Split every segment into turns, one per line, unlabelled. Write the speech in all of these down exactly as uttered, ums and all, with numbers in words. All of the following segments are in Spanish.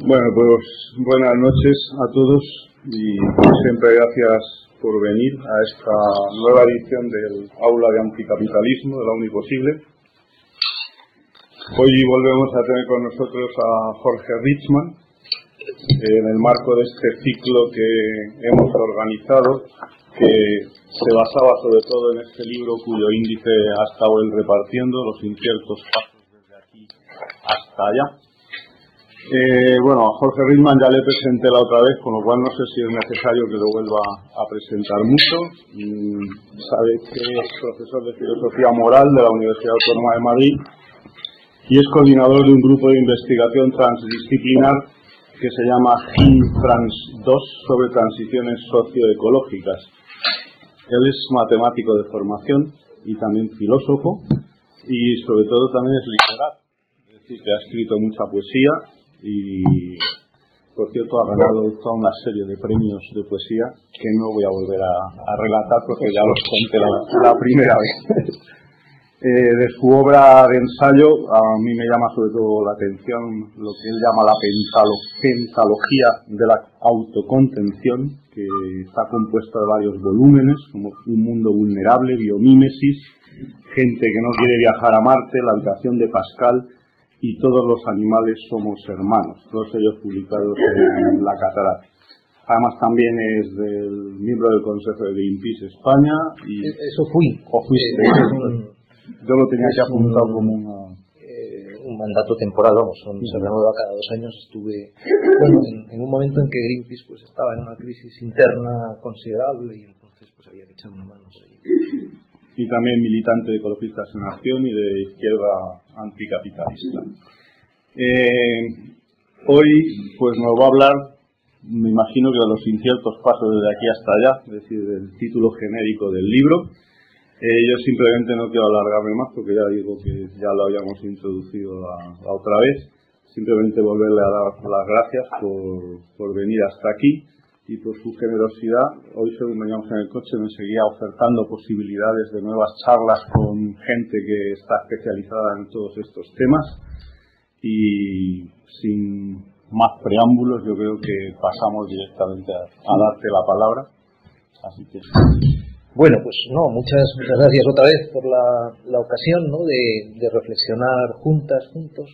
Bueno, pues buenas noches a todos y como siempre gracias por venir a esta nueva edición del Aula de Anticapitalismo de la Uniposible. Hoy volvemos a tener con nosotros a Jorge Richman en el marco de este ciclo que hemos organizado, que se basaba sobre todo en este libro cuyo índice ha estado él repartiendo, Los inciertos pasos desde aquí hasta allá. Eh, bueno, a Jorge Richman ya le presenté la otra vez, con lo cual no sé si es necesario que lo vuelva a presentar mucho. Mm, sabe que es profesor de Filosofía Moral de la Universidad Autónoma de Madrid y es coordinador de un grupo de investigación transdisciplinar que se llama G I Trans dos sobre transiciones socioecológicas. Él es matemático de formación y también filósofo y sobre todo también es literato, es decir, que ha escrito mucha poesía. Y, por cierto, ha ganado toda una serie de premios de poesía que no voy a volver a, a relatar porque ya los conté la, la primera vez. eh, de su obra de ensayo, a mí me llama sobre todo la atención lo que él llama la pentalo, pentalogía de la autocontención, que está compuesta de varios volúmenes, como Un mundo vulnerable, Biomímesis, Gente que no quiere viajar a Marte, La habitación de Pascal, y Todos los animales somos hermanos, todos ellos publicados en La Catarata. Además también es del miembro del Consejo de Greenpeace España. Y
eso fui.
O fuiste.
Eh, es un,
Yo lo tenía que apuntado como una...
Eh, un mandato temporal, vamos, son, se renueva cada dos años. Estuve, bueno, en, en un momento en que Greenpeace pues estaba en una crisis interna considerable y entonces pues había que echar una mano ahí.
Y también militante de Ecologistas en Acción y de izquierda anticapitalista. Eh, hoy pues nos va a hablar, me imagino que de los inciertos pasos desde aquí hasta allá, es decir, del título genérico del libro. Eh, yo simplemente no quiero alargarme más porque ya digo que ya lo habíamos introducido la, la otra vez. Simplemente volverle a dar las gracias por, por venir hasta aquí y por su generosidad. Hoy, según veníamos en el coche, me seguía ofertando posibilidades de nuevas charlas con gente que está especializada en todos estos temas. Y sin más preámbulos, yo creo que pasamos directamente a, a darte la palabra. Así que...
Bueno, pues no, muchas, muchas gracias otra vez por la, la ocasión, ¿no?, de, de reflexionar juntas, juntos.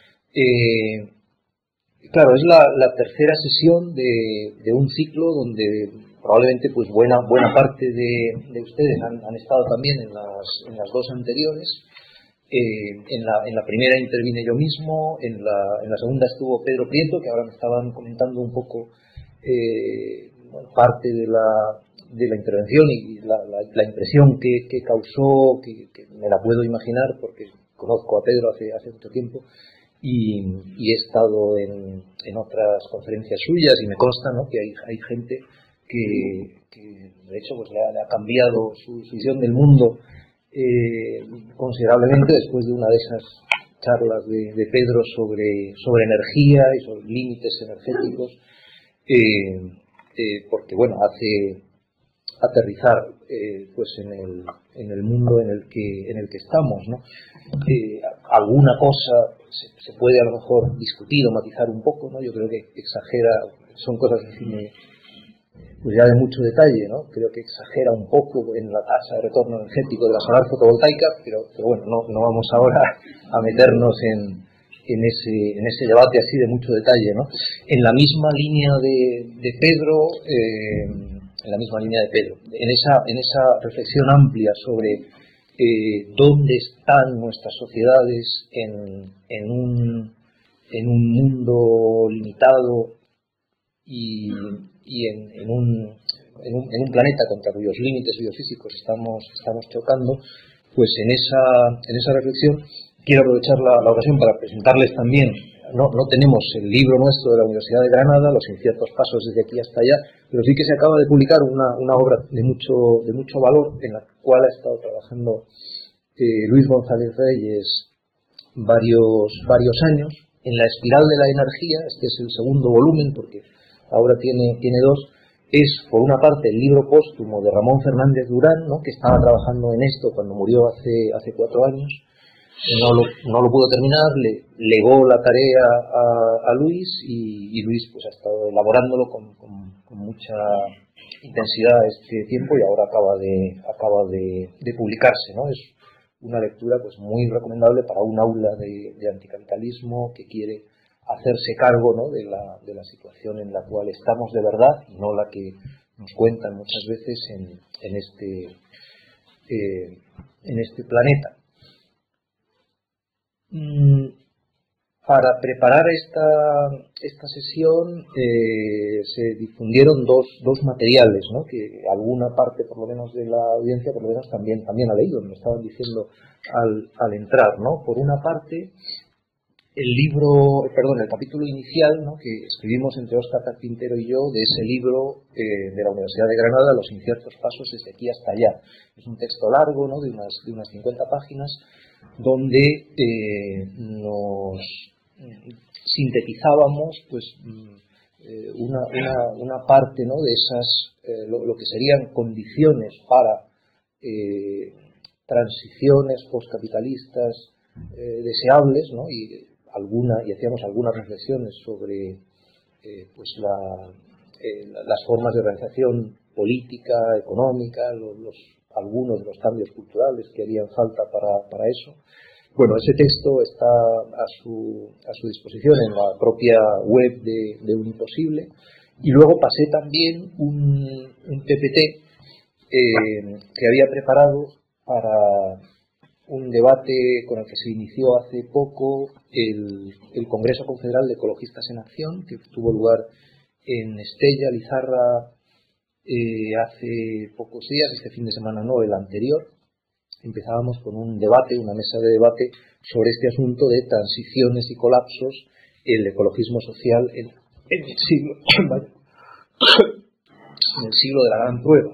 Eh, Claro, es la, la tercera sesión de, de un ciclo donde probablemente pues buena buena parte de, de ustedes han, han estado también en las, en las dos anteriores. Eh, en, la, en la primera intervine yo mismo, en la, en la segunda estuvo Pedro Prieto, que ahora me estaban comentando un poco eh, bueno, parte de la, de la intervención y la, la, la impresión que, que causó, que, que me la puedo imaginar porque conozco a Pedro hace, hace mucho tiempo. Y, y he estado en, en otras conferencias suyas y me consta, ¿no?, que hay, hay gente que, que de hecho pues le ha, le ha cambiado su, su visión del mundo eh, considerablemente después de una de esas charlas de, de Pedro sobre, sobre energía y sobre límites energéticos, eh, eh, porque bueno, hace aterrizar eh, pues en el, en el mundo en el que, en el que estamos, ¿no? Eh, alguna cosa se, se puede a lo mejor discutir o matizar un poco, ¿no? Yo creo que exagera, son cosas así pues ya de mucho detalle, ¿no? Creo que exagera un poco en la tasa de retorno energético de la solar fotovoltaica, pero, pero bueno, no, no vamos ahora a meternos en, en ese, en ese debate así de mucho detalle, ¿no? En la misma línea de, de Pedro, eh, en la misma línea de Pedro, en esa, en esa reflexión amplia sobre eh, dónde están nuestras sociedades en, en, un, en un mundo limitado y, y en, en, un, en, un, en un planeta contra cuyos límites biofísicos estamos, estamos chocando, pues en esa, en esa reflexión quiero aprovechar la, la ocasión para presentarles también. No, no tenemos el libro nuestro de la Universidad de Granada, Los inciertos pasos desde aquí hasta allá, pero sí que se acaba de publicar una, una obra de mucho, de mucho valor en la cual ha estado trabajando eh, Luis González Reyes varios, varios años, en La espiral de la energía. Este es el segundo volumen, porque la obra tiene, tiene dos. Es, por una parte, el libro póstumo de Ramón Fernández Durán, ¿no?, que estaba trabajando en esto cuando murió hace, hace cuatro años, no lo, no lo pudo terminar, le legó la tarea a, a Luis y, y Luis pues ha estado elaborándolo con, con, con mucha intensidad este tiempo y ahora acaba de acaba de, de publicarse, ¿no? Es una lectura pues muy recomendable para un aula de, de anticapitalismo que quiere hacerse cargo, ¿no?, de la, de la situación en la cual estamos de verdad y no la que nos cuentan muchas veces en, en este eh, en este planeta. Mm. Para preparar esta, esta sesión eh, se difundieron dos, dos materiales, ¿no?, que alguna parte, por lo menos, de la audiencia, por lo menos, también, también ha leído, me estaban diciendo al, al entrar, ¿no? Por una parte, el libro, perdón, el capítulo inicial, ¿no?, que escribimos entre Óscar Carpintero y yo, de ese libro eh, de la Universidad de Granada, Los inciertos pasos desde aquí hasta allá. Es un texto largo, ¿no?, de unas, de unas cincuenta páginas, donde eh, nos sintetizábamos pues eh, una, una, una parte, ¿no?, de esas eh, lo, lo que serían condiciones para eh, transiciones postcapitalistas eh, deseables, ¿no?, y alguna y hacíamos algunas reflexiones sobre eh, pues la, eh, las formas de organización política, económica, los, los, algunos de los cambios culturales que harían falta para, para eso. Bueno, ese texto está a su, a su disposición en la propia web de, de Uniposible. Y luego pasé también un, un P P T eh, que había preparado para un debate con el que se inició hace poco el, el Congreso Confederal de Ecologistas en Acción, que tuvo lugar en Estella, Lizarra, eh, hace pocos días, este fin de semana no, el anterior. Empezábamos con un debate, una mesa de debate sobre este asunto de transiciones y colapsos, el ecologismo social en, en el siglo en el siglo de la gran prueba.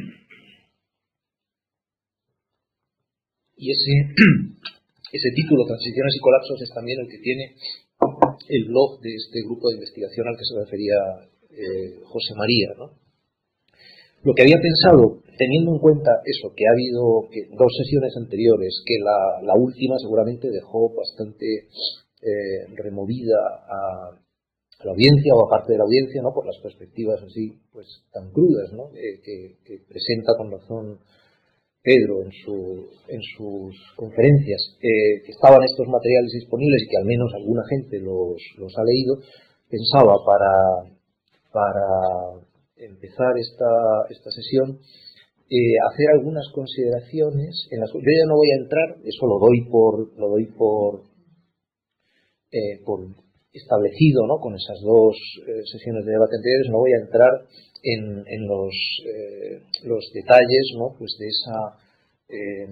Y ese, ese título, Transiciones y colapsos, es también el que tiene el blog de este grupo de investigación al que se refería eh, José María, ¿no? Lo que había pensado, teniendo en cuenta eso, que ha habido que dos sesiones anteriores, que la, la última seguramente dejó bastante eh, removida a, a la audiencia o a parte de la audiencia, ¿no?, por las perspectivas así pues tan crudas, ¿no?, eh, que, que presenta con razón Pedro en, su, en sus conferencias, eh, que estaban estos materiales disponibles y que al menos alguna gente los, los ha leído. Pensaba para, para empezar esta, esta sesión eh, hacer algunas consideraciones en las, yo ya no voy a entrar, eso lo doy por lo doy por eh, por establecido, ¿no?, con esas dos eh, sesiones de debate anteriores. No voy a entrar en, en los eh, los detalles, ¿no?, pues de esa eh,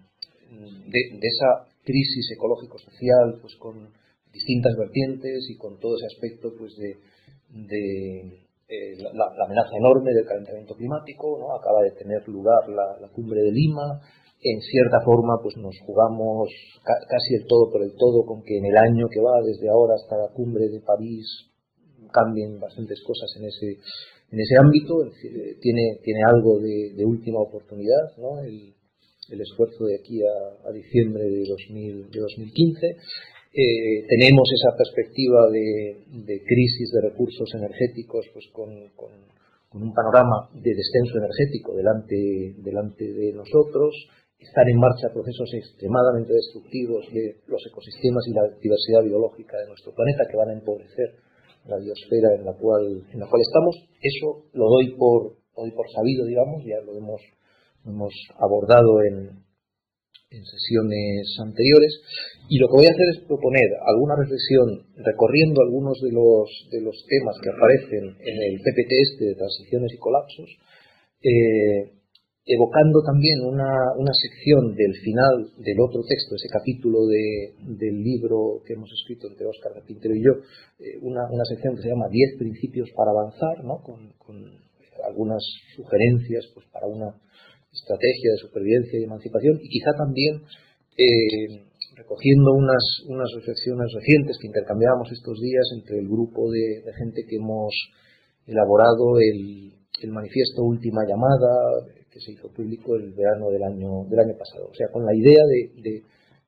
de, de esa crisis ecológico-social, pues con distintas vertientes y con todo ese aspecto pues de, de Eh, la, la amenaza enorme del calentamiento climático, ¿no? Acaba de tener lugar la, la cumbre de Lima. En cierta forma pues nos jugamos ca casi el todo por el todo con que en el año que va desde ahora hasta la cumbre de París cambien bastantes cosas en ese en ese ámbito. Tiene, tiene algo de, de última oportunidad, ¿no?, el, el esfuerzo de aquí a, a diciembre de, dos mil, de dos mil quince. Eh, tenemos esa perspectiva de, de crisis de recursos energéticos pues con, con, con un panorama de descenso energético delante, delante de nosotros. Están en marcha procesos extremadamente destructivos de los ecosistemas y la diversidad biológica de nuestro planeta que van a empobrecer la biosfera en la cual, en la cual estamos. Eso lo doy por, lo doy por sabido, digamos, ya lo hemos, lo hemos abordado en en sesiones anteriores, y lo que voy a hacer es proponer alguna reflexión recorriendo algunos de los, de los temas que aparecen en el P P T este de transiciones y colapsos, eh, evocando también una, una sección del final del otro texto, ese capítulo de, del libro que hemos escrito entre Óscar Carpintero y yo, eh, una, una sección que se llama diez principios para avanzar, ¿no?, con, con algunas sugerencias pues para una estrategia de supervivencia y emancipación, y quizá también eh, recogiendo unas, unas reflexiones recientes que intercambiábamos estos días entre el grupo de, de gente que hemos elaborado el, el manifiesto Última Llamada, que se hizo público el verano del año, del año pasado. O sea, con la idea de, de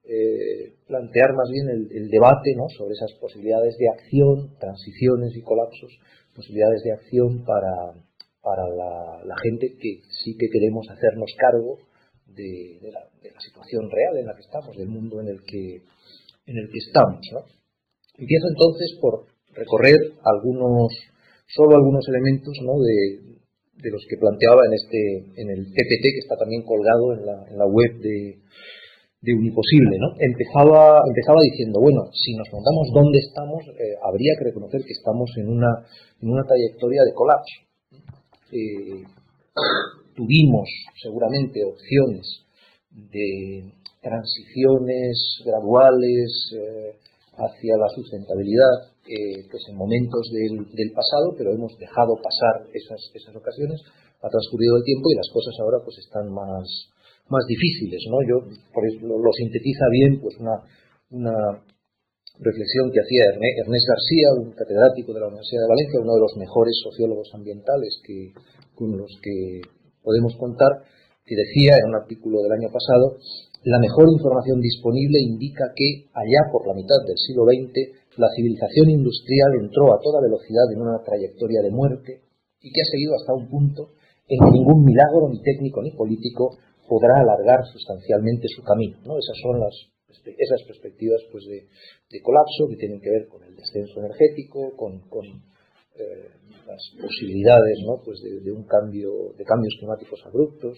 eh, plantear más bien el, el debate, ¿no?, sobre esas posibilidades de acción, transiciones y colapsos, posibilidades de acción para, para la, la gente que sí que queremos hacernos cargo de, de, la, de la situación real en la que estamos, del mundo en el que, en el que estamos, ¿no? Empiezo entonces por recorrer algunos, solo algunos elementos, ¿no?, de, de los que planteaba en este, en el P P T que está también colgado en la, en la web de, de Uniposible, ¿no? Empezaba, empezaba diciendo, bueno, si nos preguntamos dónde estamos, eh, habría que reconocer que estamos en una, en una trayectoria de colapso. Eh, tuvimos seguramente opciones de transiciones graduales eh, hacia la sustentabilidad, eh, pues en momentos del, del pasado, pero hemos dejado pasar esas, esas ocasiones, ha transcurrido el tiempo y las cosas ahora pues están más, más difíciles, ¿no? Yo por eso lo, lo sintetiza bien pues una, una reflexión que hacía Ernest García, un catedrático de la Universidad de Valencia, uno de los mejores sociólogos ambientales que, con los que podemos contar, que decía en un artículo del año pasado: la mejor información disponible indica que, allá por la mitad del siglo veinte, la civilización industrial entró a toda velocidad en una trayectoria de muerte y que ha seguido hasta un punto en que ningún milagro, ni técnico ni político, podrá alargar sustancialmente su camino, ¿no? Esas son las, esas perspectivas pues, de, de colapso que tienen que ver con el descenso energético, con, con eh, las posibilidades, ¿no?, pues de, de un cambio, de cambios climáticos abruptos.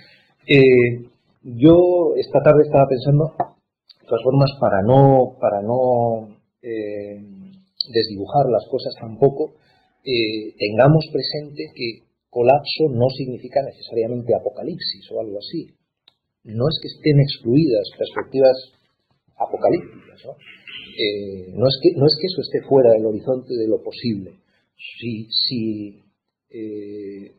Eh, Yo esta tarde estaba pensando, de todas formas, para no, para no eh, desdibujar las cosas tampoco, eh, tengamos presente que colapso no significa necesariamente apocalipsis o algo así. No es que estén excluidas perspectivas apocalípticas, ¿no? Eh, no, es que, no es que eso esté fuera del horizonte de lo posible. Si, si eh,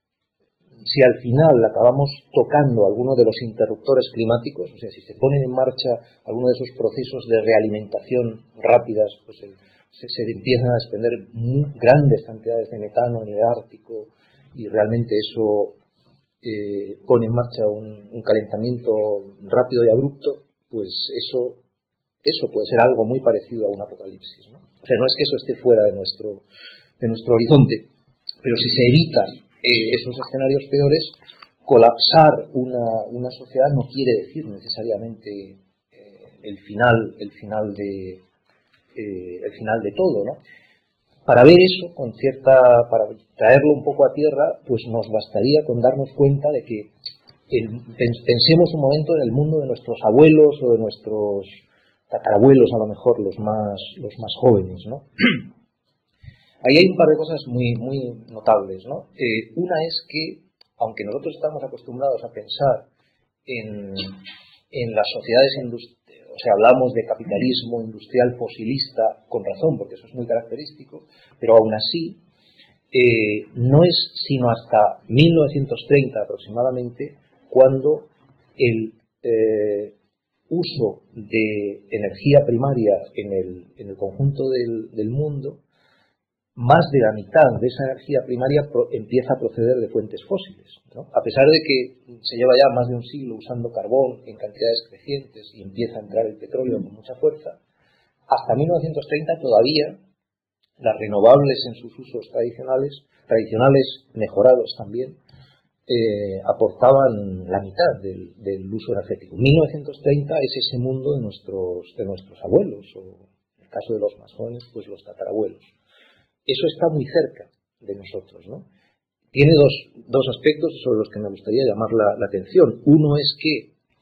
Si al final acabamos tocando alguno de los interruptores climáticos, o sea, si se ponen en marcha alguno de esos procesos de realimentación rápidas, pues el, se, se empiezan a desprender muy grandes cantidades de metano en el Ártico y realmente eso eh, pone en marcha un, un calentamiento rápido y abrupto, pues eso, eso puede ser algo muy parecido a un apocalipsis, ¿no? O sea, no es que eso esté fuera de nuestro, de nuestro horizonte, pero si se evitan Eh, esos escenarios peores, colapsar una, una sociedad no quiere decir necesariamente eh, el final, el final de eh, el final de todo, ¿no? Para ver eso con cierta, para traerlo un poco a tierra, pues nos bastaría con darnos cuenta de que el, pensemos un momento en el mundo de nuestros abuelos o de nuestros tatarabuelos, a lo mejor los más los más jóvenes, ¿no? Ahí hay un par de cosas muy, muy notables, ¿no? Eh, una es que, aunque nosotros estamos acostumbrados a pensar en, en las sociedades industriales, o sea, hablamos de capitalismo industrial fosilista con razón, porque eso es muy característico, pero aún así, eh, no es sino hasta mil novecientos treinta aproximadamente cuando el eh, uso de energía primaria en el, en el conjunto del, del mundo, más de la mitad de esa energía primaria pro, empieza a proceder de fuentes fósiles, ¿no? A pesar de que se lleva ya más de un siglo usando carbón en cantidades crecientes y empieza a entrar el petróleo con mucha fuerza, hasta mil novecientos treinta todavía las renovables en sus usos tradicionales, tradicionales mejorados también, eh, aportaban la mitad del, del uso energético. mil novecientos treinta es ese mundo de nuestros, de nuestros abuelos, o en el caso de los más jóvenes, pues los tatarabuelos. Eso está muy cerca de nosotros, ¿no? Tiene dos, dos aspectos sobre los que me gustaría llamar la, la atención. Uno es que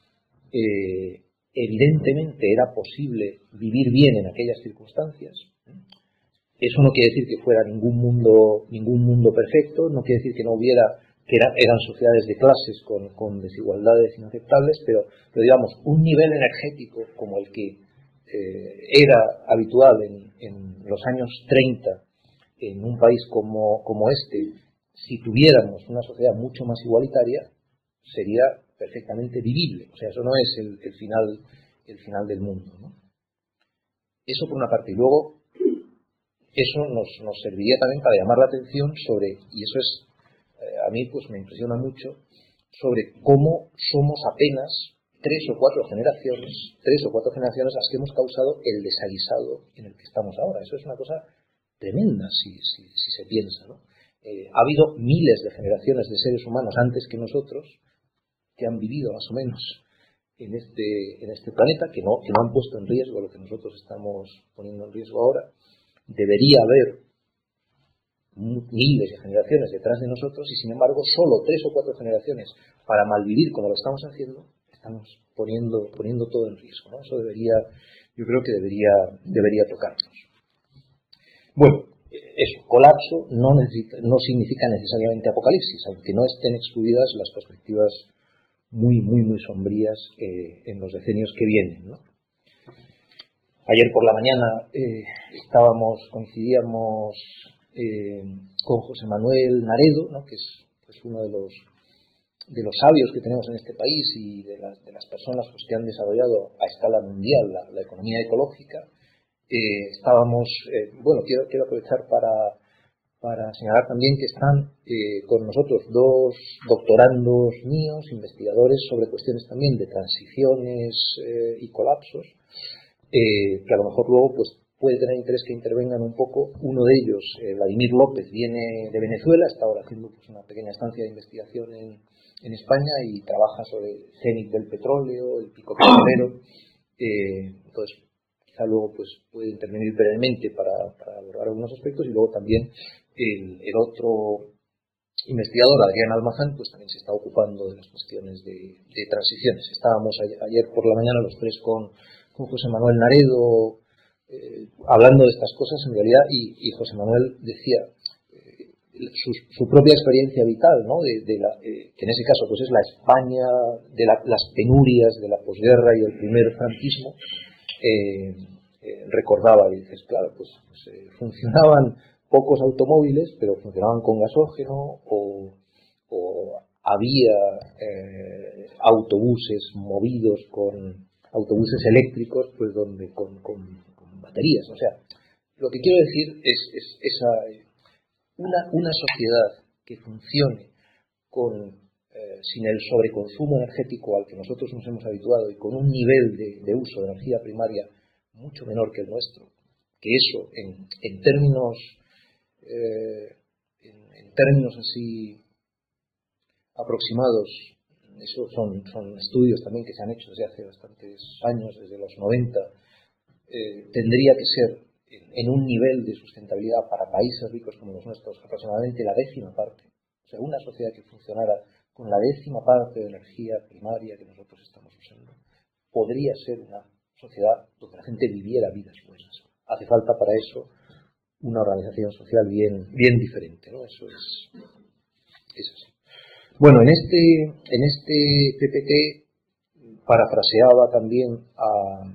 eh, evidentemente era posible vivir bien en aquellas circunstancias. Eso no quiere decir que fuera ningún mundo, ningún mundo perfecto, no quiere decir que no hubiera, que era, eran sociedades de clases con, con desigualdades inaceptables, pero, pero digamos, un nivel energético como el que eh, era habitual en, en los años treinta, en un país como, como este, si tuviéramos una sociedad mucho más igualitaria, sería perfectamente vivible. O sea, eso no es el, el final, el final del mundo, ¿no? Eso por una parte. Y luego, eso nos, nos serviría también para llamar la atención sobre, y eso es, eh, a mí pues me impresiona mucho, sobre cómo somos apenas tres o cuatro generaciones, tres o cuatro generaciones las que hemos causado el desaguisado en el que estamos ahora. Eso es una cosa tremenda si, si, si se piensa, ¿no? Eh, ha habido miles de generaciones de seres humanos antes que nosotros que han vivido más o menos en este, en este planeta, que no, que no han puesto en riesgo lo que nosotros estamos poniendo en riesgo ahora. Debería haber miles de generaciones detrás de nosotros y, sin embargo, solo tres o cuatro generaciones para malvivir como lo estamos haciendo, estamos poniendo, poniendo todo en riesgo, ¿no? Eso debería, yo creo que debería, debería tocarnos. Bueno, eso, colapso no, necesita, no significa necesariamente apocalipsis, aunque no estén excluidas las perspectivas muy, muy, muy sombrías eh, en los decenios que vienen, ¿no? Ayer por la mañana eh, estábamos, coincidíamos eh, con José Manuel Naredo, ¿no? Que es pues, uno de los de los sabios que tenemos en este país y de las, de las personas pues, que han desarrollado a escala mundial la, la economía ecológica. Eh, estábamos, eh, bueno, quiero, quiero aprovechar para, para señalar también que están eh, con nosotros dos doctorandos míos, investigadores sobre cuestiones también de transiciones eh, y colapsos, eh, que a lo mejor luego pues puede tener interés que intervengan un poco. Uno de ellos, eh, Vladimir López, viene de Venezuela, está ahora haciendo pues, una pequeña estancia de investigación en, en España y trabaja sobre el cenit del petróleo, el pico petrolero. Eh, entonces, quizá luego pues, puede intervenir brevemente para, para abordar algunos aspectos, y luego también el, el otro investigador, Adrián Almazán, pues también se está ocupando de las cuestiones de, de transiciones. Estábamos ayer, ayer por la mañana los tres con, con José Manuel Naredo, Eh, hablando de estas cosas en realidad, y, y José Manuel decía eh, su, su propia experiencia vital, ¿no? de, de la, eh, que en ese caso pues es la España de la, las penurias de la posguerra y el primer franquismo. eh, eh, recordaba y dices, claro, pues, pues eh, funcionaban pocos automóviles, pero funcionaban con gasógeno, o, o había eh, autobuses movidos con autobuses eléctricos, pues donde con, con baterías. O sea, lo que quiero decir es, es esa una, una sociedad que funcione con eh, sin el sobreconsumo energético al que nosotros nos hemos habituado y con un nivel de, de uso de energía primaria mucho menor que el nuestro, que eso en, en términos eh, en, en términos así aproximados, eso son, son estudios también que se han hecho desde hace bastantes años, desde los noventa. Eh, tendría que ser en, en un nivel de sustentabilidad para países ricos como los nuestros aproximadamente la décima parte. O sea, una sociedad que funcionara con la décima parte de energía primaria que nosotros estamos usando podría ser una sociedad donde la gente viviera vidas buenas. Hace falta para eso una organización social bien, bien diferente, ¿no? Eso es, es así. Bueno, en este, en este P P T parafraseaba también a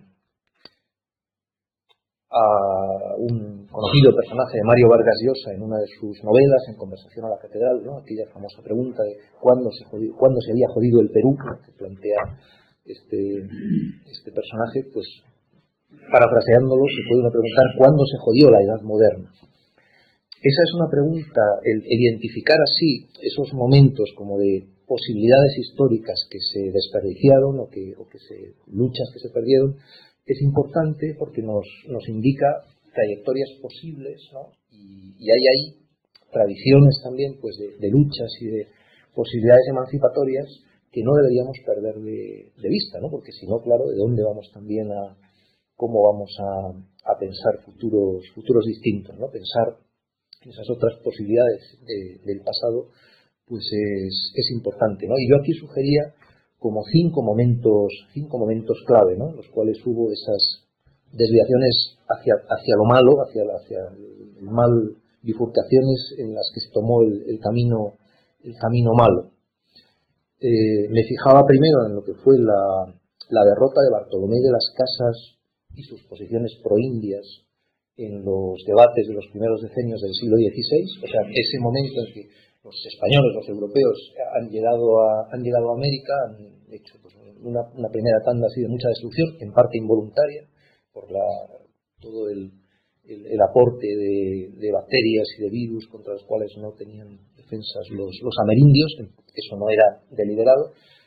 a un conocido personaje de Mario Vargas Llosa en una de sus novelas, En conversación a la catedral, ¿no? Aquella famosa pregunta de cuándo se, jodió, cuándo se había jodido el Perú, que plantea este, este personaje. Pues parafraseándolo se puede uno preguntar cuándo se jodió la edad moderna. Esa es una pregunta, el, el identificar así esos momentos como de posibilidades históricas que se desperdiciaron o que, o que se, luchas que se perdieron, es importante porque nos, nos indica trayectorias posibles, ¿no? y, y hay ahí tradiciones también pues de, de luchas y de posibilidades emancipatorias que no deberíamos perder de, de vista, ¿no? Porque si no, claro, ¿de dónde vamos también a cómo vamos a, a pensar futuros, futuros distintos, ¿no? Pensar en esas otras posibilidades de, del pasado pues es, es importante, ¿no? Y yo aquí sugería como cinco momentos, cinco momentos clave, ¿no? En los cuales hubo esas desviaciones hacia, hacia lo malo, hacia, hacia el mal, bifurcaciones en las que se tomó el, el camino, el camino malo. Eh, me fijaba primero en lo que fue la, la derrota de Bartolomé de las Casas y sus posiciones proindias en los debates de los primeros decenios del siglo dieciséis, o sea, ese momento en que los españoles, los europeos han llegado a, han llegado a América, han hecho pues, una, una primera tanda así de mucha destrucción, en parte involuntaria, por la, todo el, el, el aporte de, de bacterias y de virus contra los cuales no tenían defensas los, los amerindios. Eso no era deliberado.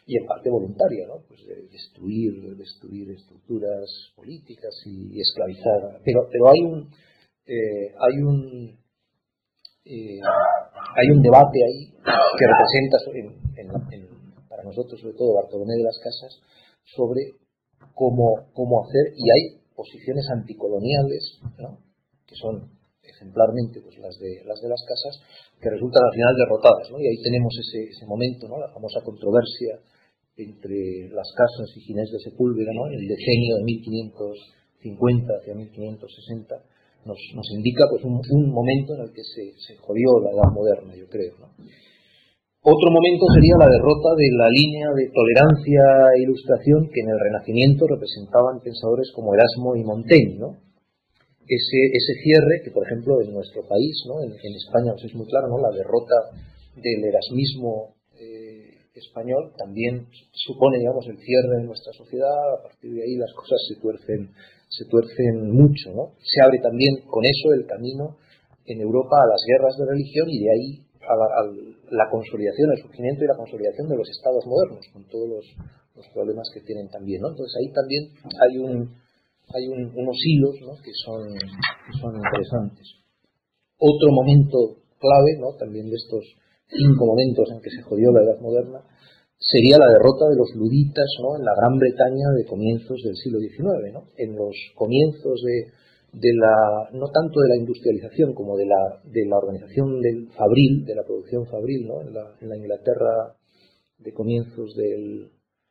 y en parte voluntaria, ¿no? Pues de destruir, destruir estructuras políticas y, y esclavizar. Pero, pero hay un, eh, hay un, eh, hay un debate ahí que representa en, en, en, para nosotros, sobre todo Bartolomé de las Casas, sobre cómo, cómo hacer, y hay posiciones anticoloniales, ¿no? Que son ejemplarmente pues las de las de las Casas, que resultan al final derrotadas, ¿no? Y ahí tenemos ese, ese momento, ¿no? La famosa controversia entre las Casas y Ginés de Sepúlveda, ¿no? En el decenio de mil quinientos cincuenta hacia mil quinientos sesenta nos, nos indica pues un, un momento en el que se, se jodió la Edad Moderna, yo creo, ¿no? Otro momento sería la derrota de la línea de tolerancia e ilustración que en el Renacimiento representaban pensadores como Erasmo y Montaigne, ¿no? Ese, ese cierre que, por ejemplo, en nuestro país, ¿no? en, en España pues es muy claro, ¿no? La derrota del erasmismo eh, español también supone, digamos, el cierre de nuestra sociedad. A partir de ahí las cosas se tuercen, se tuercen mucho, ¿no? Se abre también con eso el camino en Europa a las guerras de religión y de ahí a la, a la consolidación, el surgimiento y la consolidación de los estados modernos, con todos los, los problemas que tienen también, ¿no? Entonces ahí también hay un hay un, unos hilos, ¿no? que son que son interesantes. Otro momento clave, ¿no? También de estos cinco momentos en que se jodió la Edad Moderna sería la derrota de los luditas, ¿no? En la Gran Bretaña de comienzos del siglo diecinueve, ¿no? En los comienzos de de la, no tanto de la industrialización como de la, de la organización del fabril, de la producción fabril, ¿no? En la, en la Inglaterra de comienzos del,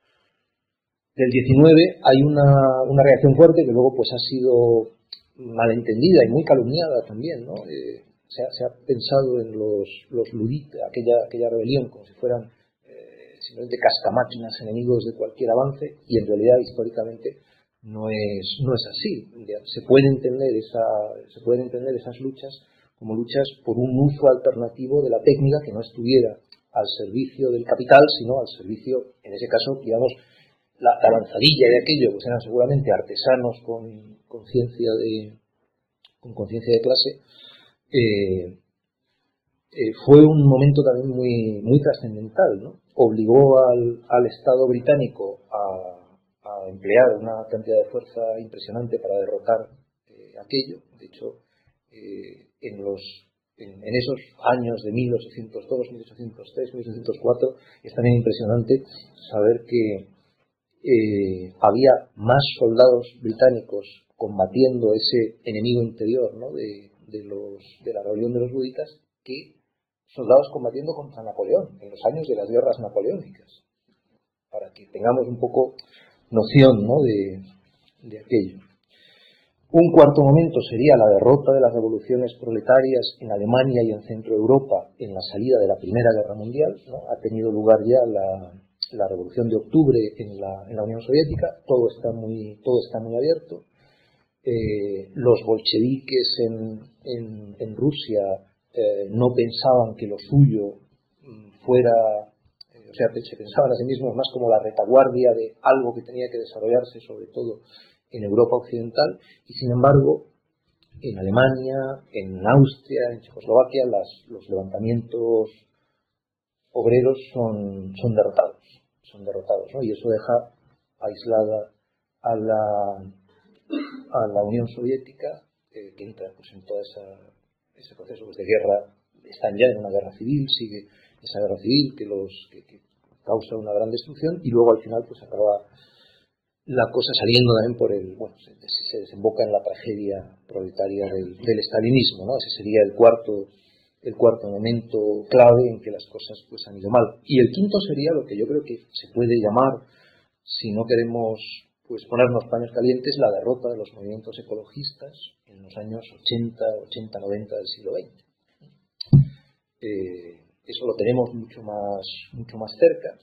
del diecinueve hay una, una reacción fuerte que luego pues ha sido malentendida y muy calumniada también, ¿no? Eh, se, ha, se ha pensado en los, los luditas, aquella, aquella rebelión, como si fueran eh, simplemente cascamáquinas enemigos de cualquier avance, y en realidad históricamente no es no es así. Se puede entender esa se pueden entender esas luchas como luchas por un uso alternativo de la técnica que no estuviera al servicio del capital, sino al servicio, en ese caso, digamos, la, la avanzadilla de aquello, pues eran seguramente artesanos con conciencia de con conciencia de clase. Eh, eh, fue un momento también muy muy trascendental, ¿no? Obligó al, al Estado británico a a emplear una cantidad de fuerza impresionante para derrotar eh, aquello. De hecho, eh, en, los, en, en esos años de mil ochocientos dos, mil ochocientos tres, mil ochocientos cuatro, es también impresionante saber que eh, había más soldados británicos combatiendo ese enemigo interior, ¿no? de, de, los, de la rebelión de los luditas que soldados combatiendo contra Napoleón en los años de las guerras napoleónicas, para que tengamos un poco noción, ¿no? de, de aquello. Un cuarto momento sería la derrota de las revoluciones proletarias en Alemania y en Centro Europa en la salida de la Primera Guerra Mundial, ¿no? Ha tenido lugar ya la, la Revolución de Octubre en la, en la Unión Soviética, todo está muy, todo está muy abierto. Eh, los bolcheviques en, en, en Rusia eh, no pensaban que lo suyo fuera... O sea, se pensaban a sí mismos más como la retaguardia de algo que tenía que desarrollarse, sobre todo en Europa Occidental, y sin embargo, en Alemania, en Austria, en Checoslovaquia, las, los levantamientos obreros son, son derrotados, son derrotados, ¿no? Y eso deja aislada a la, a la Unión Soviética, eh, que entra pues, en todo esa, ese proceso pues, de guerra. Están ya en una guerra civil, sigue esa guerra civil que los que, que causa una gran destrucción, y luego al final pues acaba la cosa saliendo también por el, bueno, se, se desemboca en la tragedia proletaria del, del estalinismo, ¿no? Ese sería el cuarto el cuarto momento clave en que las cosas pues han ido mal. Y el quinto sería lo que yo creo que se puede llamar, si no queremos pues ponernos paños calientes, la derrota de los movimientos ecologistas en los años ochenta, ochenta, noventa del siglo veinte. Eh, eso lo tenemos mucho más, mucho más cerca.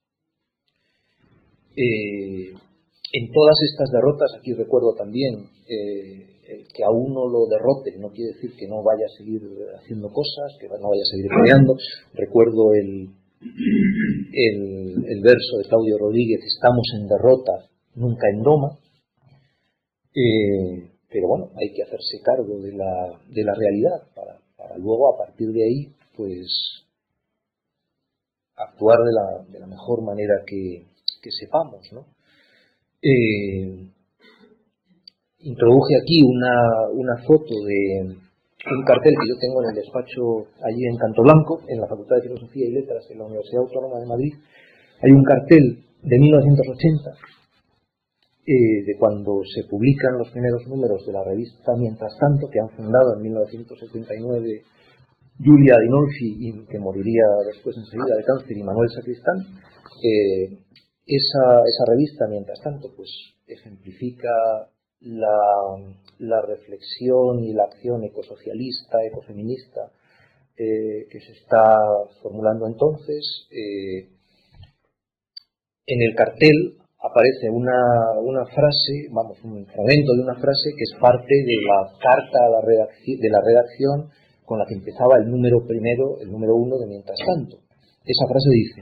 Eh, en todas estas derrotas, aquí recuerdo también eh, que a uno lo derrote no quiere decir que no vaya a seguir haciendo cosas, que no vaya a seguir peleando. Recuerdo el, el, el verso de Claudio Rodríguez: estamos en derrota, nunca en doma. Eh, pero bueno, hay que hacerse cargo de la, de la realidad para, para luego, a partir de ahí, pues actuar de la, de la mejor manera que, que sepamos, ¿no? Eh, introduje aquí una, una foto de un cartel que yo tengo en el despacho allí en Canto Blanco, en la Facultad de Filosofía y Letras de la Universidad Autónoma de Madrid. Hay un cartel de mil novecientos ochenta, eh, de cuando se publican los primeros números de la revista Mientras Tanto, que han fundado en mil novecientos setenta y nueve Giulia Dinolfi, y que moriría después enseguida de cáncer, y Manuel Sacristán. Eh, esa, esa revista, Mientras Tanto, pues ejemplifica la, la reflexión y la acción ecosocialista, ecofeminista, eh, que se está formulando entonces. Eh, en el cartel aparece una, una frase, vamos, un fragmento de una frase que es parte de la carta a la redacción, de la redacción con la que empezaba el número primero, el número uno de Mientras Tanto. Esa frase dice: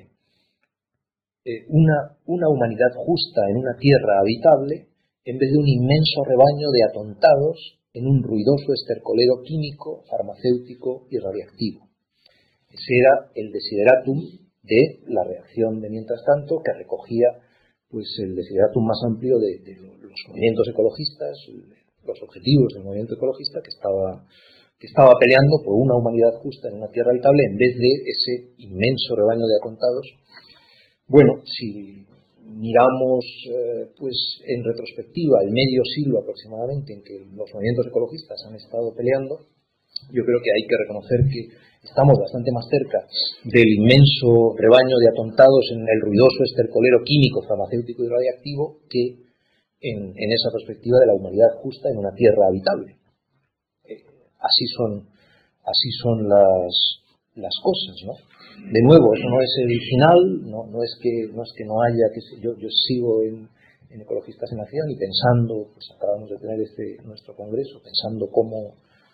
eh, una, una humanidad justa en una tierra habitable, en vez de un inmenso rebaño de atontados en un ruidoso estercolero químico, farmacéutico y radiactivo. Ese era el desideratum de la reacción de Mientras Tanto, que recogía pues el desideratum más amplio de, de los movimientos ecologistas, los objetivos del movimiento ecologista, que estaba, que estaba peleando por una humanidad justa en una tierra habitable en vez de ese inmenso rebaño de atontados. Bueno, si miramos eh, pues en retrospectiva el medio siglo aproximadamente en que los movimientos ecologistas han estado peleando, yo creo que hay que reconocer que estamos bastante más cerca del inmenso rebaño de atontados en el ruidoso estercolero químico, farmacéutico y radiactivo que en, en esa perspectiva de la humanidad justa en una tierra habitable. Eh, así son, así son las, las cosas, ¿no? De nuevo, eso no es el final, no, no, es, que, no es que no haya, que yo, yo sigo en, en Ecologistas en Acción y pensando, pues acabamos de tener este nuestro congreso, pensando cómo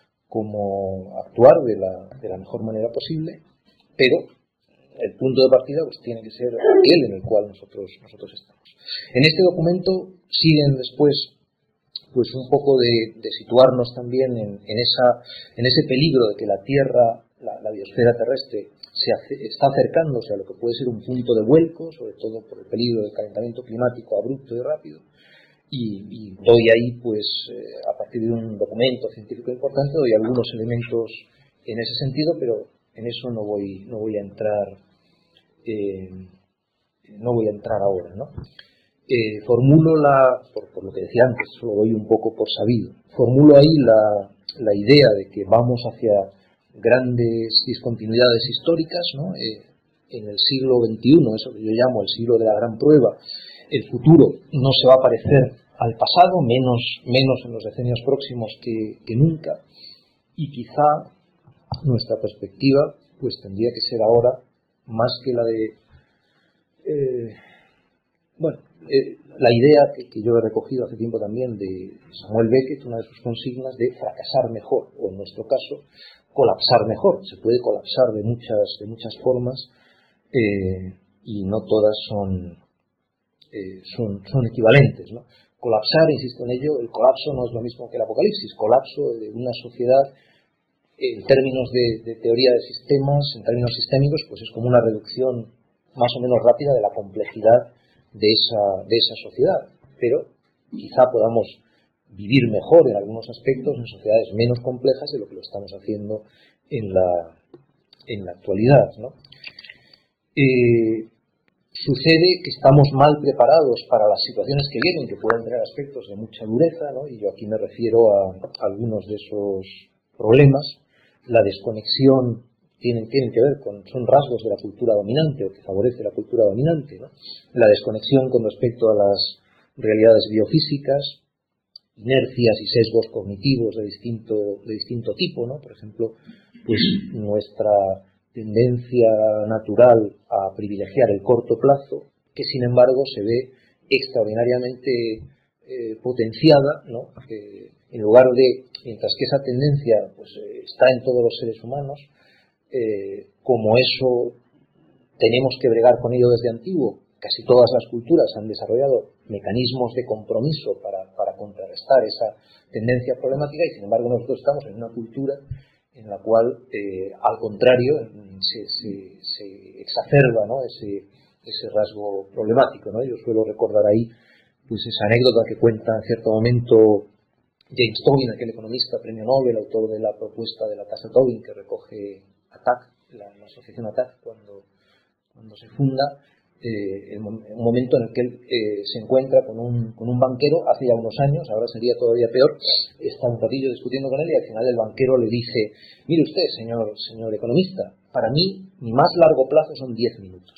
cómo actuar de la, de la mejor manera posible, pero el punto de partida pues tiene que ser aquel en el cual nosotros, nosotros estamos. En este documento siguen después pues un poco de, de situarnos también en, en, esa, en ese peligro de que la Tierra, la, la biosfera terrestre, se hace, está acercándose a lo que puede ser un punto de vuelco, sobre todo por el peligro del calentamiento climático abrupto y rápido. Y, y doy ahí, pues, eh, a partir de un documento científico importante, doy algunos elementos en ese sentido, pero en eso no voy, no voy a entrar, eh, no voy a entrar ahora, ¿no? Eh, formulo la, por, por lo que decía antes, lo doy un poco por sabido, formulo ahí la, la idea de que vamos hacia grandes discontinuidades históricas, ¿no? Eh, en el siglo veintiuno, eso que yo llamo el siglo de la gran prueba, el futuro no se va a parecer al pasado, menos, menos en los decenios próximos que, que nunca, y quizá nuestra perspectiva pues tendría que ser ahora más que la de eh, bueno, eh, la idea que, que yo he recogido hace tiempo también de Samuel Beckett, una de sus consignas de fracasar mejor, o en nuestro caso colapsar mejor. Se puede colapsar de muchas, de muchas formas, eh, y no todas son Eh, son, son equivalentes, ¿no? Colapsar, insisto en ello, el colapso no es lo mismo que el apocalipsis. Colapso de una sociedad en términos de, de teoría de sistemas, en términos sistémicos, pues es como una reducción más o menos rápida de la complejidad de esa, de esa sociedad. Pero quizá podamos vivir mejor en algunos aspectos en sociedades menos complejas de lo que lo estamos haciendo en la, en la actualidad, ¿no? Eh, Sucede que estamos mal preparados para las situaciones que vienen, que pueden tener aspectos de mucha dureza, ¿no? Y yo aquí me refiero a, a algunos de esos problemas. La desconexión tienen, tienen que ver con, son rasgos de la cultura dominante, o que favorece la cultura dominante, ¿no? La desconexión con respecto a las realidades biofísicas, inercias y sesgos cognitivos de distinto, de distinto tipo, ¿no? Por ejemplo, pues nuestra tendencia natural a privilegiar el corto plazo, que sin embargo se ve extraordinariamente eh, potenciada, ¿no? Que en lugar de, mientras que esa tendencia pues eh, está en todos los seres humanos, eh, como eso tenemos que bregar con ello desde antiguo, casi todas las culturas han desarrollado mecanismos de compromiso para, para contrarrestar esa tendencia problemática, y sin embargo nosotros estamos en una cultura en la cual, eh, al contrario, se, se, se exacerba, ¿no?, ese, ese rasgo problemático, ¿no? Yo suelo recordar ahí pues esa anécdota que cuenta en cierto momento James Tobin, aquel economista, premio Nobel, autor de la propuesta de la tasa Tobin que recoge A T A C, la, la asociación A T A C, cuando, cuando se funda, eh, el, un momento en el que él eh, se encuentra con un, con un banquero hace ya unos años, ahora sería todavía peor, está un ratillo discutiendo con él y al final el banquero le dice: mire usted, señor, señor economista, para mí mi más largo plazo son diez minutos.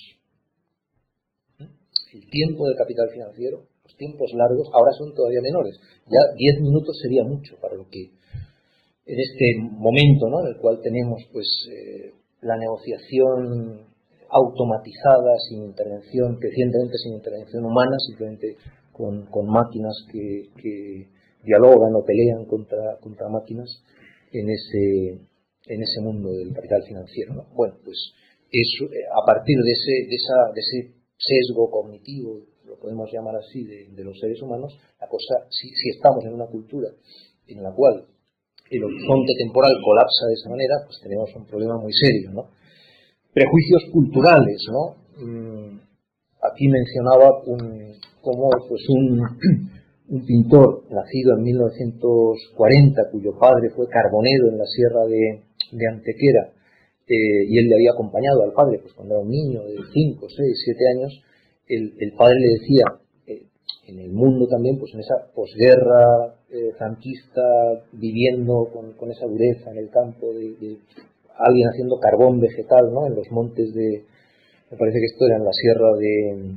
El tiempo del capital financiero, los tiempos largos, ahora son todavía menores. Ya diez minutos sería mucho para lo que en este momento, ¿no?, en el cual tenemos pues eh, la negociación automatizada, sin intervención, crecientemente sin intervención humana, simplemente con, con máquinas que, que dialogan o pelean contra, contra máquinas en ese, en ese mundo del capital financiero, ¿no? Bueno, pues eso, a partir de ese, de esa, de ese sesgo cognitivo, lo podemos llamar así, de, de los seres humanos, la cosa, si, si estamos en una cultura en la cual el horizonte temporal colapsa de esa manera, pues tenemos un problema muy serio, ¿no? Prejuicios culturales, ¿no? Mm, aquí mencionaba un, como pues un, un pintor nacido en mil novecientos cuarenta, cuyo padre fue carbonero en la sierra de, de Antequera, eh, y él le había acompañado al padre pues cuando era un niño de cinco, seis, siete años. El, el padre le decía, eh, en el mundo también, pues en esa posguerra eh, franquista, viviendo con, con esa dureza en el campo de, de alguien haciendo carbón vegetal, ¿no?, en los montes de, me parece que esto era en la sierra de,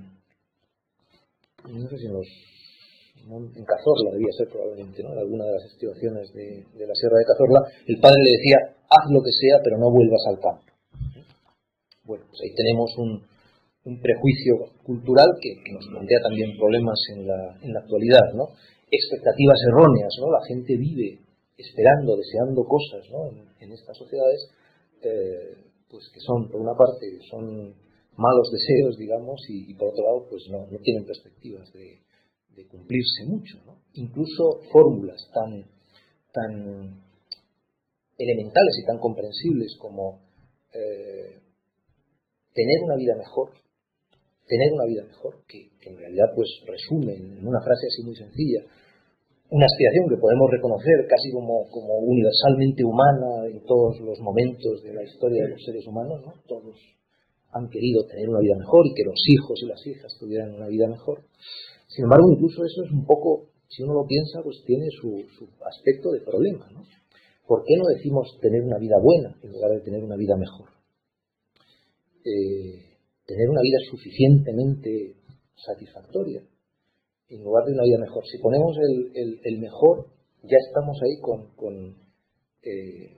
no sé si en los, en Cazorla debía ser probablemente, ¿no?, en alguna de las estribaciones de, de la sierra de Cazorla. El padre le decía: haz lo que sea, pero no vuelvas al campo. Bueno, pues ahí tenemos un, un prejuicio cultural que, que nos plantea también problemas en la, en la actualidad, ¿no? Expectativas erróneas, ¿no? La gente vive esperando, deseando cosas, ¿no?, en, en estas sociedades, eh, pues que son, por una parte, son malos deseos, digamos, y, y por otro lado, pues no, no tienen perspectivas de, de cumplirse mucho, ¿no? Incluso fórmulas tan, tan elementales y tan comprensibles como eh, tener una vida mejor, tener una vida mejor, que, que en realidad pues resume en una frase así muy sencilla, una aspiración que podemos reconocer casi como, como universalmente humana en todos los momentos de la historia de los seres humanos, ¿no? Todos han querido tener una vida mejor y que los hijos y las hijas tuvieran una vida mejor. Sin embargo, incluso eso es un poco, si uno lo piensa, pues tiene su, su aspecto de problema, ¿no? ¿Por qué no decimos tener una vida buena en lugar de tener una vida mejor? Eh, tener una vida suficientemente satisfactoria en lugar de una vida mejor. Si ponemos el, el, el mejor, ya estamos ahí con, con, eh,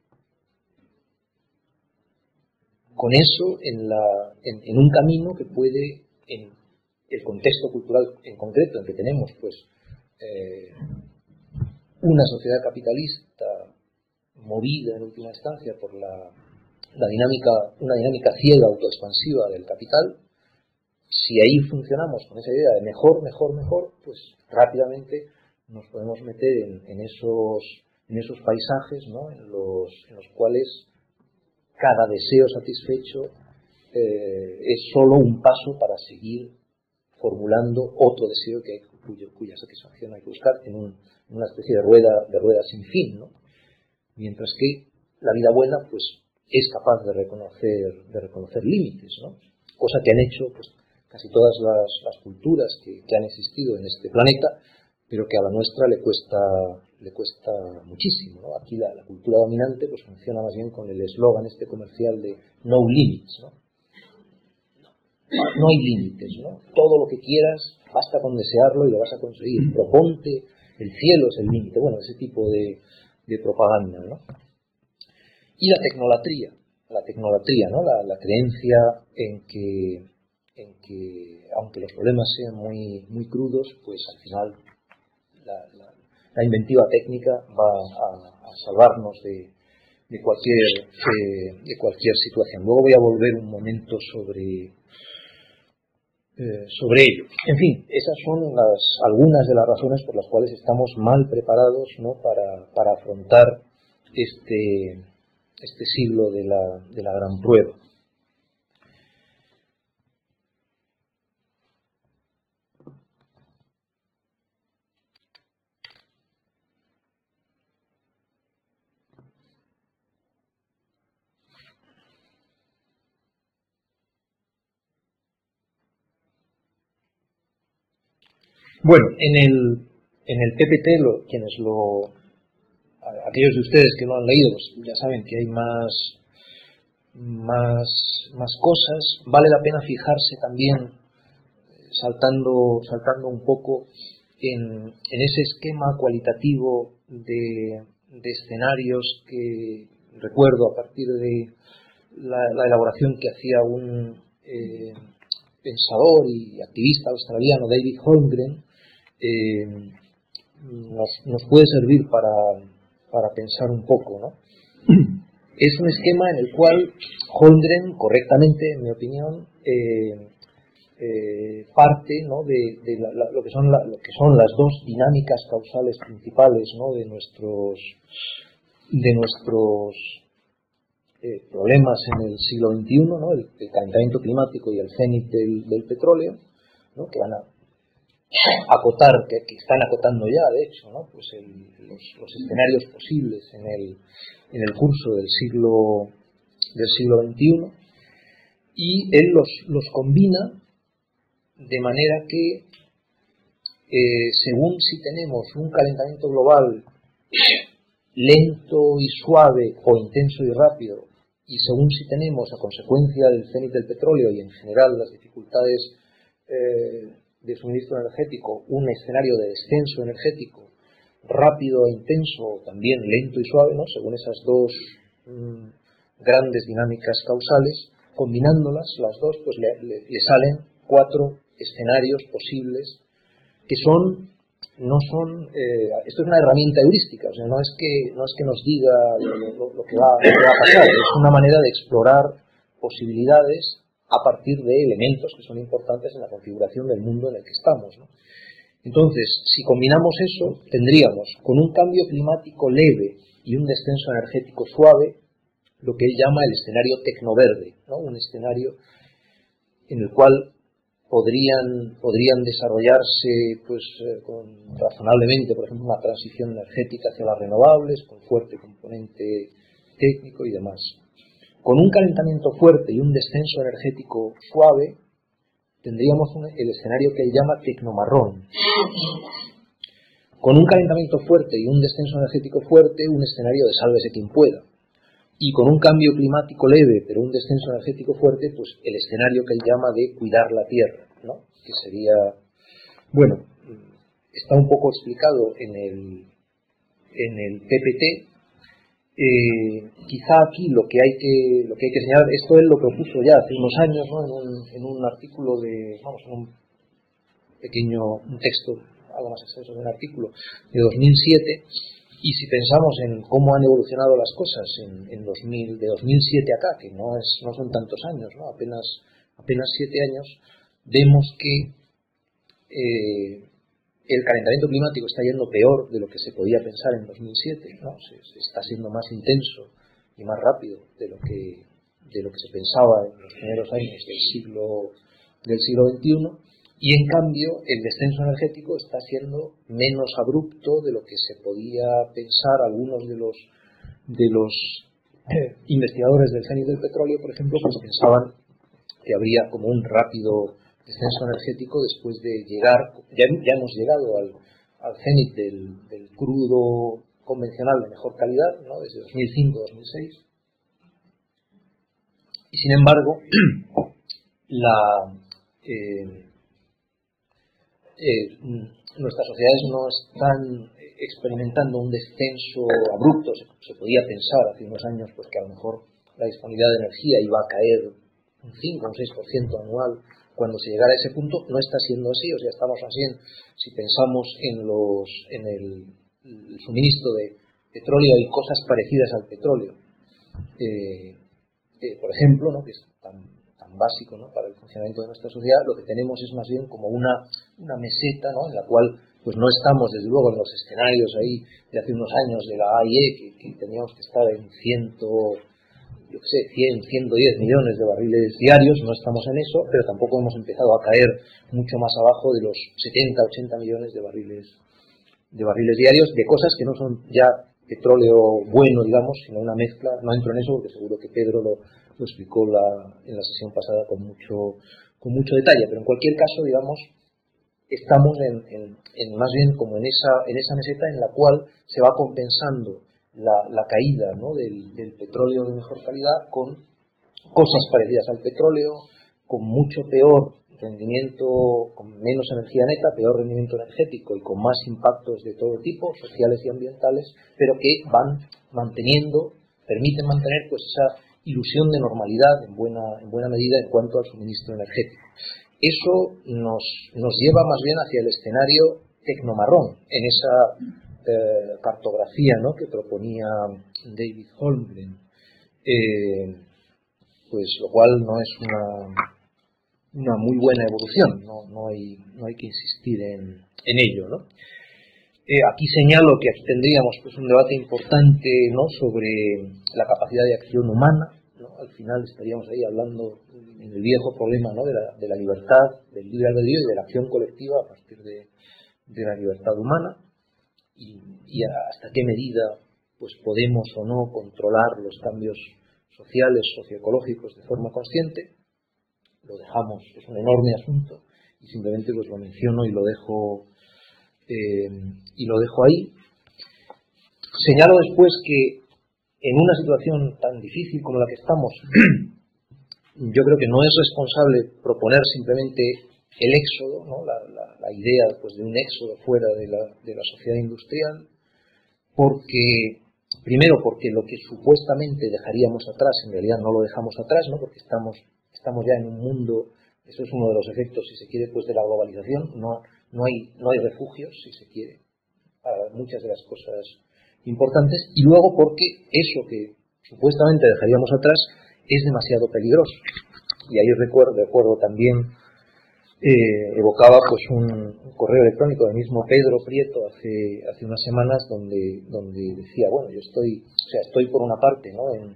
con eso en, la, en, en un camino que puede, en el contexto cultural en concreto en que tenemos, pues eh, una sociedad capitalista movida en última instancia por la, la dinámica, una dinámica ciega autoexpansiva del capital. Si ahí funcionamos con esa idea de mejor, mejor, mejor, pues rápidamente nos podemos meter en, en esos en esos paisajes, ¿no?, en los, en los cuales cada deseo satisfecho eh, es solo un paso para seguir formulando otro deseo que hay, cuyo, cuya satisfacción hay que buscar en, un, en una especie de rueda de rueda sin fin, ¿no? Mientras que la vida buena pues es capaz de reconocer de reconocer límites, ¿no? Cosa que han hecho pues casi todas las, las culturas que, que han existido en este planeta, pero que a la nuestra le cuesta le cuesta muchísimo, ¿no? Aquí la, la cultura dominante pues funciona más bien con el eslogan este comercial de no limits, ¿no? No hay límites, ¿no? Todo lo que quieras, basta con desearlo y lo vas a conseguir. Proponte, el cielo es el límite. Bueno, ese tipo de, de propaganda, ¿no? Y la tecnolatría, la tecnolatría, ¿no? La, la creencia en que, en que, aunque los problemas sean muy, muy crudos, pues al final la, la, la inventiva técnica va a, a salvarnos de, de cualquier, de, de cualquier situación. Luego voy a volver un momento sobre Eh, sobre ello. En fin, esas son las, algunas de las razones por las cuales estamos mal preparados, ¿no?, para, para afrontar este este siglo de la, de la gran prueba. Bueno, en el, en el P P T, lo, quienes lo, aquellos de ustedes que lo han leído, pues ya saben que hay más, más, más cosas. Vale la pena fijarse también, saltando, saltando un poco, en, en ese esquema cualitativo de, de escenarios que recuerdo a partir de la, la elaboración que hacía un eh, pensador y activista australiano, David Holmgren. Eh, nos, nos puede servir para, para pensar un poco, ¿no? Es un esquema en el cual Holmgren, correctamente, en mi opinión, eh, eh, parte, ¿no?, de, de la, la, lo, que son la, lo que son las dos dinámicas causales principales, ¿no?, de nuestros, de nuestros eh, problemas en el siglo veintiuno, ¿no?, el, el calentamiento climático y el cenit del, del petróleo, ¿no?, que van a acotar, que, que están acotando ya, de hecho, ¿no?, pues el, los, los escenarios posibles en el, en el curso del siglo del siglo veintiuno, y él los, los combina de manera que eh, según si tenemos un calentamiento global lento y suave o intenso y rápido, y según si tenemos, a consecuencia del cenit del petróleo y en general las dificultades eh, de suministro energético, un escenario de descenso energético rápido e intenso, también lento y suave, ¿no?, según esas dos mmm, grandes dinámicas causales, combinándolas las dos, pues le, le, le salen cuatro escenarios posibles que son, no son, eh, esto es una herramienta heurística, o sea, no es que, no es que nos diga lo, lo, lo, que va, lo que va a pasar, es una manera de explorar posibilidades a partir de elementos que son importantes en la configuración del mundo en el que estamos, ¿no? Entonces, si combinamos eso, tendríamos, con un cambio climático leve y un descenso energético suave, lo que él llama el escenario tecnoverde, ¿no?, un escenario en el cual podrían, podrían desarrollarse, pues, eh, con, razonablemente, por ejemplo, una transición energética hacia las renovables, con fuerte componente técnico y demás. Con un calentamiento fuerte y un descenso energético suave, tendríamos un, el escenario que él llama tecnomarrón. Con un calentamiento fuerte y un descenso energético fuerte, un escenario de sálvese quien pueda. Y con un cambio climático leve, pero un descenso energético fuerte, pues el escenario que él llama de cuidar la tierra, ¿no?, que sería, bueno, está un poco explicado en el, en el P P T. Eh, quizá aquí lo que hay que lo que hay que señalar, esto él lo propuso ya hace unos años, ¿no?, en un, en un artículo de, vamos, en un pequeño un texto, algo más extenso de un artículo de dos mil siete, y si pensamos en cómo han evolucionado las cosas en, en dos mil, de dos mil siete acá, que no es no son tantos años, ¿no?, apenas apenas siete años, vemos que eh, el calentamiento climático está yendo peor de lo que se podía pensar en dos mil siete, ¿no? Se, se está siendo más intenso y más rápido de lo que de lo que se pensaba en los primeros años del siglo del siglo veintiuno, y en cambio el descenso energético está siendo menos abrupto de lo que se podía pensar. Algunos de los de los eh, investigadores del cenit del petróleo, por ejemplo, pues pensaban que habría como un rápido descenso energético después de llegar, ya, ya hemos llegado al, al cenit del, del crudo convencional de mejor calidad, ¿no?, desde dos mil cinco a dos mil seis, y sin embargo la eh, eh, nuestras sociedades no están experimentando un descenso abrupto. Se, se podía pensar hace unos años pues que a lo mejor la disponibilidad de energía iba a caer un cinco o un seis por ciento anual cuando se llegara a ese punto. No está siendo así, o sea, estamos así en, si pensamos en los en el, el suministro de petróleo, hay cosas parecidas al petróleo, eh, eh, por ejemplo, ¿no?, que es tan, tan básico, ¿no?, para el funcionamiento de nuestra sociedad. Lo que tenemos es más bien como una, una meseta, ¿no?, en la cual pues no estamos desde luego en los escenarios ahí de hace unos años de la A I E, que, que teníamos que estar en ciento yo qué sé, cien, ciento diez millones de barriles diarios, no estamos en eso, pero tampoco hemos empezado a caer mucho más abajo de los setenta, ochenta millones de barriles, de barriles diarios, de cosas que no son ya petróleo bueno, digamos, sino una mezcla. No entro en eso porque seguro que Pedro lo, lo explicó la, en la sesión pasada con mucho, con mucho detalle, pero en cualquier caso, digamos, estamos en, en, en más bien como en esa, en esa meseta en la cual se va compensando la, la caída, ¿no?, del, del petróleo de mejor calidad con cosas parecidas al petróleo, con mucho peor rendimiento, con menos energía neta, peor rendimiento energético y con más impactos de todo tipo, sociales y ambientales, pero que van manteniendo, permiten mantener pues esa ilusión de normalidad en buena, en buena medida en cuanto al suministro energético. Eso nos, nos lleva más bien hacia el escenario tecnomarrón, en esa eh, cartografía, ¿no?, que proponía David Holmgren, eh, pues lo cual no es una, una muy buena evolución, no, no, hay, no hay que insistir en, en ello, ¿no? Eh, aquí señalo que aquí tendríamos pues un debate importante, ¿no?, sobre la capacidad de acción humana, ¿no? Al final estaríamos ahí hablando en el viejo problema, ¿no?, de la, de la libertad, del libre albedrío y de la acción colectiva a partir de, de la libertad humana, y, y hasta qué medida pues podemos o no controlar los cambios sociales, socioecológicos de forma consciente. Lo dejamos, es un enorme asunto y simplemente pues lo menciono y lo dejo eh, y lo dejo ahí. Señalo después que en una situación tan difícil como la que estamos, yo creo que no es responsable proponer simplemente el éxodo, ¿no?, la, la, la idea pues de un éxodo fuera de la, de la sociedad industrial, porque, primero, porque lo que supuestamente dejaríamos atrás, en realidad no lo dejamos atrás, ¿no?, porque estamos, estamos ya en un mundo, eso es uno de los efectos, si se quiere, pues de la globalización, no, no, hay, no hay refugios, si se quiere, para muchas de las cosas importantes, y luego porque eso que supuestamente dejaríamos atrás es demasiado peligroso. Y ahí recuerdo, recuerdo también, eh, evocaba pues un, un correo electrónico del mismo Pedro Prieto hace, hace unas semanas donde, donde decía, bueno, yo estoy, o sea, estoy por una parte, ¿no?, en,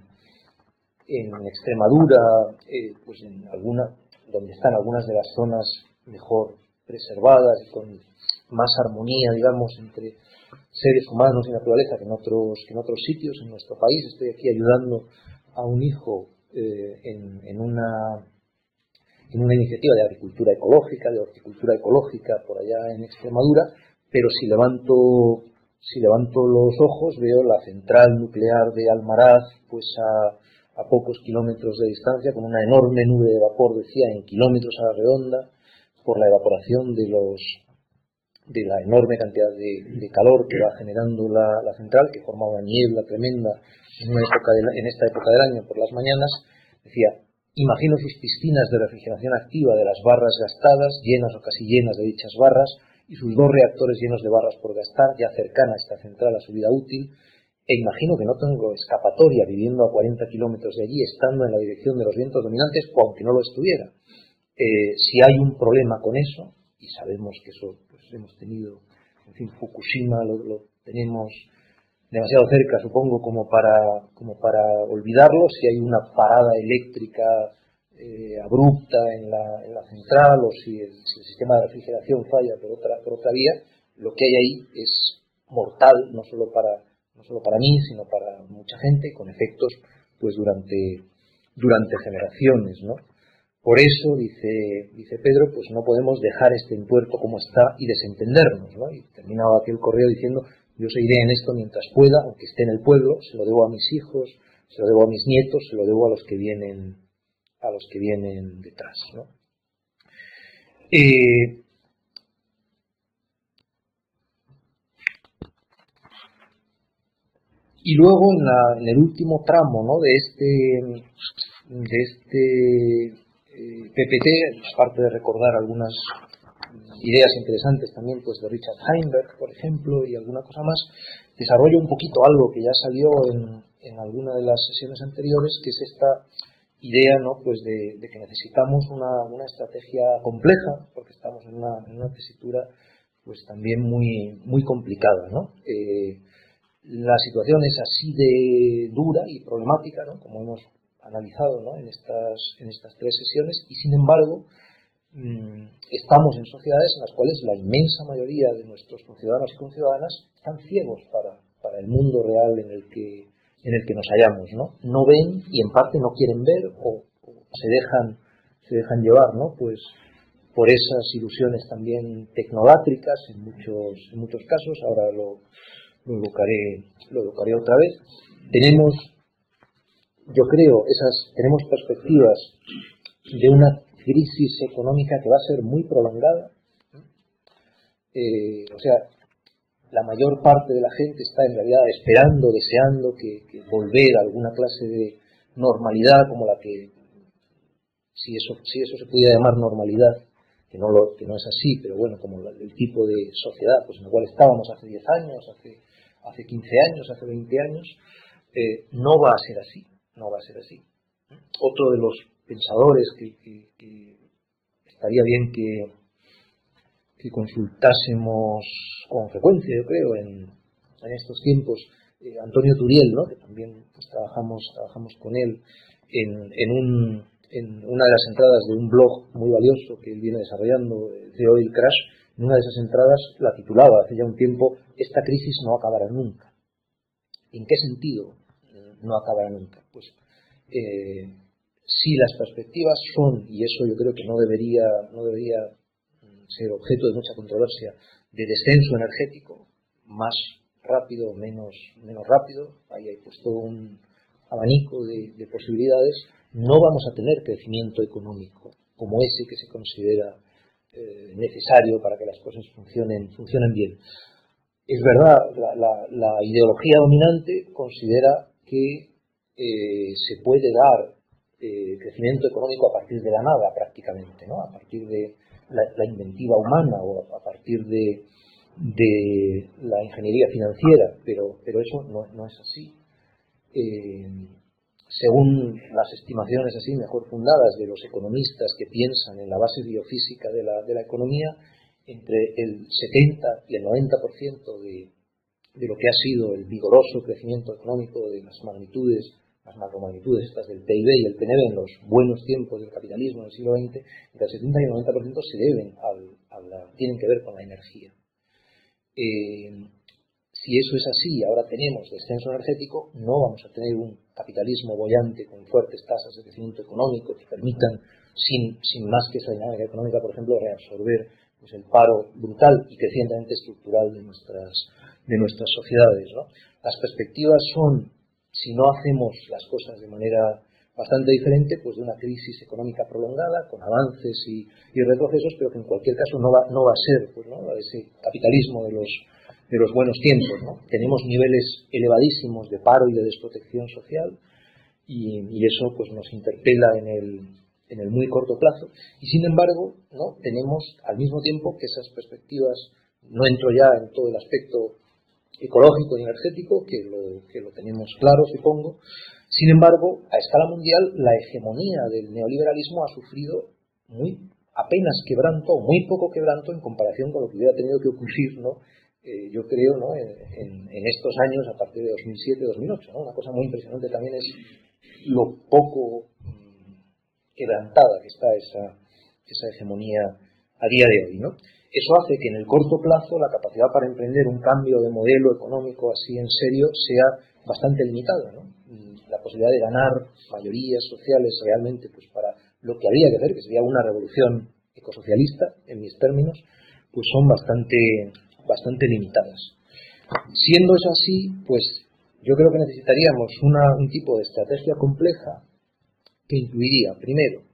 en Extremadura, eh, pues en alguna, donde están algunas de las zonas mejor preservadas y con más armonía, digamos, entre seres humanos y naturaleza que en otros, que en otros sitios en nuestro país. Estoy aquí ayudando a un hijo eh, en, en, una, en una iniciativa de agricultura ecológica, de horticultura ecológica por allá en Extremadura, pero si levanto, si levanto los ojos veo la central nuclear de Almaraz pues a, a pocos kilómetros de distancia, con una enorme nube de vapor, decía, en kilómetros a la redonda, por la evaporación de los de la enorme cantidad de, de calor que va generando la, la central, que forma una niebla tremenda en, una época de la, en esta época del año por las mañanas. Decía, imagino sus piscinas de refrigeración activa de las barras gastadas, llenas o casi llenas de dichas barras, y sus dos reactores llenos de barras por gastar, ya cercana a esta central a su vida útil, e imagino que no tengo escapatoria viviendo a cuarenta kilómetros de allí, estando en la dirección de los vientos dominantes, o aunque no lo estuviera. Eh, si hay un problema con eso, y sabemos que eso pues hemos tenido, en fin, Fukushima lo, lo tenemos demasiado cerca, supongo, como para como para olvidarlo. Si hay una parada eléctrica eh, abrupta en la, en la central, o si el, si el sistema de refrigeración falla por otra por otra vía, lo que hay ahí es mortal, no solo para no solo para mí, sino para mucha gente, con efectos pues durante durante generaciones, ¿no? Por eso, dice, dice Pedro, pues no podemos dejar este entuerto como está y desentendernos, ¿no? Y terminaba aquel correo diciendo, yo seguiré en esto mientras pueda, aunque esté en el pueblo, se lo debo a mis hijos, se lo debo a mis nietos, se lo debo a los que vienen, a los que vienen detrás, ¿no? Eh, y luego en, la, en el último tramo, ¿no?, de este, de este P P T, aparte de recordar algunas ideas interesantes también pues de Richard Heinberg, por ejemplo, y alguna cosa más, desarrollo un poquito algo que ya salió en, en alguna de las sesiones anteriores, que es esta idea, ¿no?, pues de, de que necesitamos una, una estrategia compleja, porque estamos en una, en una tesitura pues también muy, muy complicada, ¿no? Eh, la situación es así de dura y problemática, ¿no?, como hemos analizado, ¿no?, en estas, en estas tres sesiones, y sin embargo mmm, estamos en sociedades en las cuales la inmensa mayoría de nuestros conciudadanos y conciudadanas están ciegos para, para el mundo real en el que, en el que nos hallamos, ¿no? No ven y en parte no quieren ver o, o se dejan, se dejan llevar, ¿no?, pues por esas ilusiones también tecnolátricas en muchos, en muchos casos. Ahora lo, lo evocaré, lo evocaré otra vez. Tenemos, yo creo, esas, tenemos perspectivas de una crisis económica que va a ser muy prolongada. Eh, o sea, la mayor parte de la gente está en realidad esperando, deseando que, que volver a alguna clase de normalidad como la que, si eso, si eso se pudiera llamar normalidad, que no, lo, que no es así, pero bueno, como la, el tipo de sociedad pues en la cual estábamos hace diez años, hace, hace quince años, hace veinte años, eh, no va a ser así, no va a ser así. Otro de los pensadores que, que, que estaría bien que, que consultásemos con frecuencia, yo creo, en, en estos tiempos, eh, Antonio Turiel, ¿no?, que también pues, trabajamos, trabajamos con él en, en un... en una de las entradas de un blog muy valioso que él viene desarrollando, The Oil Crash. En una de esas entradas la titulaba hace ya un tiempo: esta crisis no acabará nunca. ¿En qué sentido no acabará nunca? Pues eh, si las perspectivas son, y eso yo creo que no debería, no debería ser objeto de mucha controversia, de descenso energético, más rápido o menos, menos rápido, ahí hay pues todo un abanico de, de posibilidades, no vamos a tener crecimiento económico como ese que se considera eh, necesario para que las cosas funcionen, funcionen bien. Es verdad, la, la, la ideología dominante considera que eh, se puede dar eh, crecimiento económico a partir de la nada prácticamente, ¿no?, a partir de la, la inventiva humana o a partir de, de la ingeniería financiera, pero, pero eso no, no es así. Eh, según las estimaciones así mejor fundadas de los economistas que piensan en la base biofísica de la, de la economía, entre el setenta y el noventa por ciento de, de lo que ha sido el vigoroso crecimiento económico de las magnitudes, las macromagnitudes estas del P I B y el P N B en los buenos tiempos del capitalismo del siglo veinte, entre el setenta y el noventa por ciento se deben al, a la, tienen que ver con la energía. Eh, Si eso es así, ahora tenemos descenso energético, no vamos a tener un capitalismo boyante con fuertes tasas de crecimiento económico que permitan, sin, sin más que esa dinámica económica, por ejemplo, reabsorber pues, el paro brutal y crecientemente estructural de nuestras, de nuestras sociedades, ¿no? Las perspectivas son, si no hacemos las cosas de manera bastante diferente, pues de una crisis económica prolongada, con avances y, y retrocesos, pero que en cualquier caso no va, no va a ser pues, ¿no?, ese capitalismo de los de los buenos tiempos, ¿no? Tenemos niveles elevadísimos de paro y de desprotección social y, y eso pues nos interpela en el, en el muy corto plazo, y sin embargo, ¿no?, tenemos al mismo tiempo que esas perspectivas, no entro ya en todo el aspecto ecológico y energético, que lo, que lo tenemos claro, supongo. Sin embargo, a escala mundial, la hegemonía del neoliberalismo ha sufrido muy apenas quebranto, o muy poco quebranto en comparación con lo que hubiera tenido que ocurrir, ¿no?, Eh, yo creo, ¿no?, en, en, en estos años a partir de dos mil siete dos mil ocho, ¿no? Una cosa muy impresionante también es lo poco mmm, quebrantada que está esa, esa hegemonía a día de hoy, ¿no? Eso hace que en el corto plazo la capacidad para emprender un cambio de modelo económico así en serio sea bastante limitada, ¿no? La posibilidad de ganar mayorías sociales realmente pues para lo que habría que hacer, que sería una revolución ecosocialista, en mis términos, pues son bastante bastante limitadas. Siendo eso así, pues yo creo que necesitaríamos una, un tipo de estrategia compleja que incluiría, primero,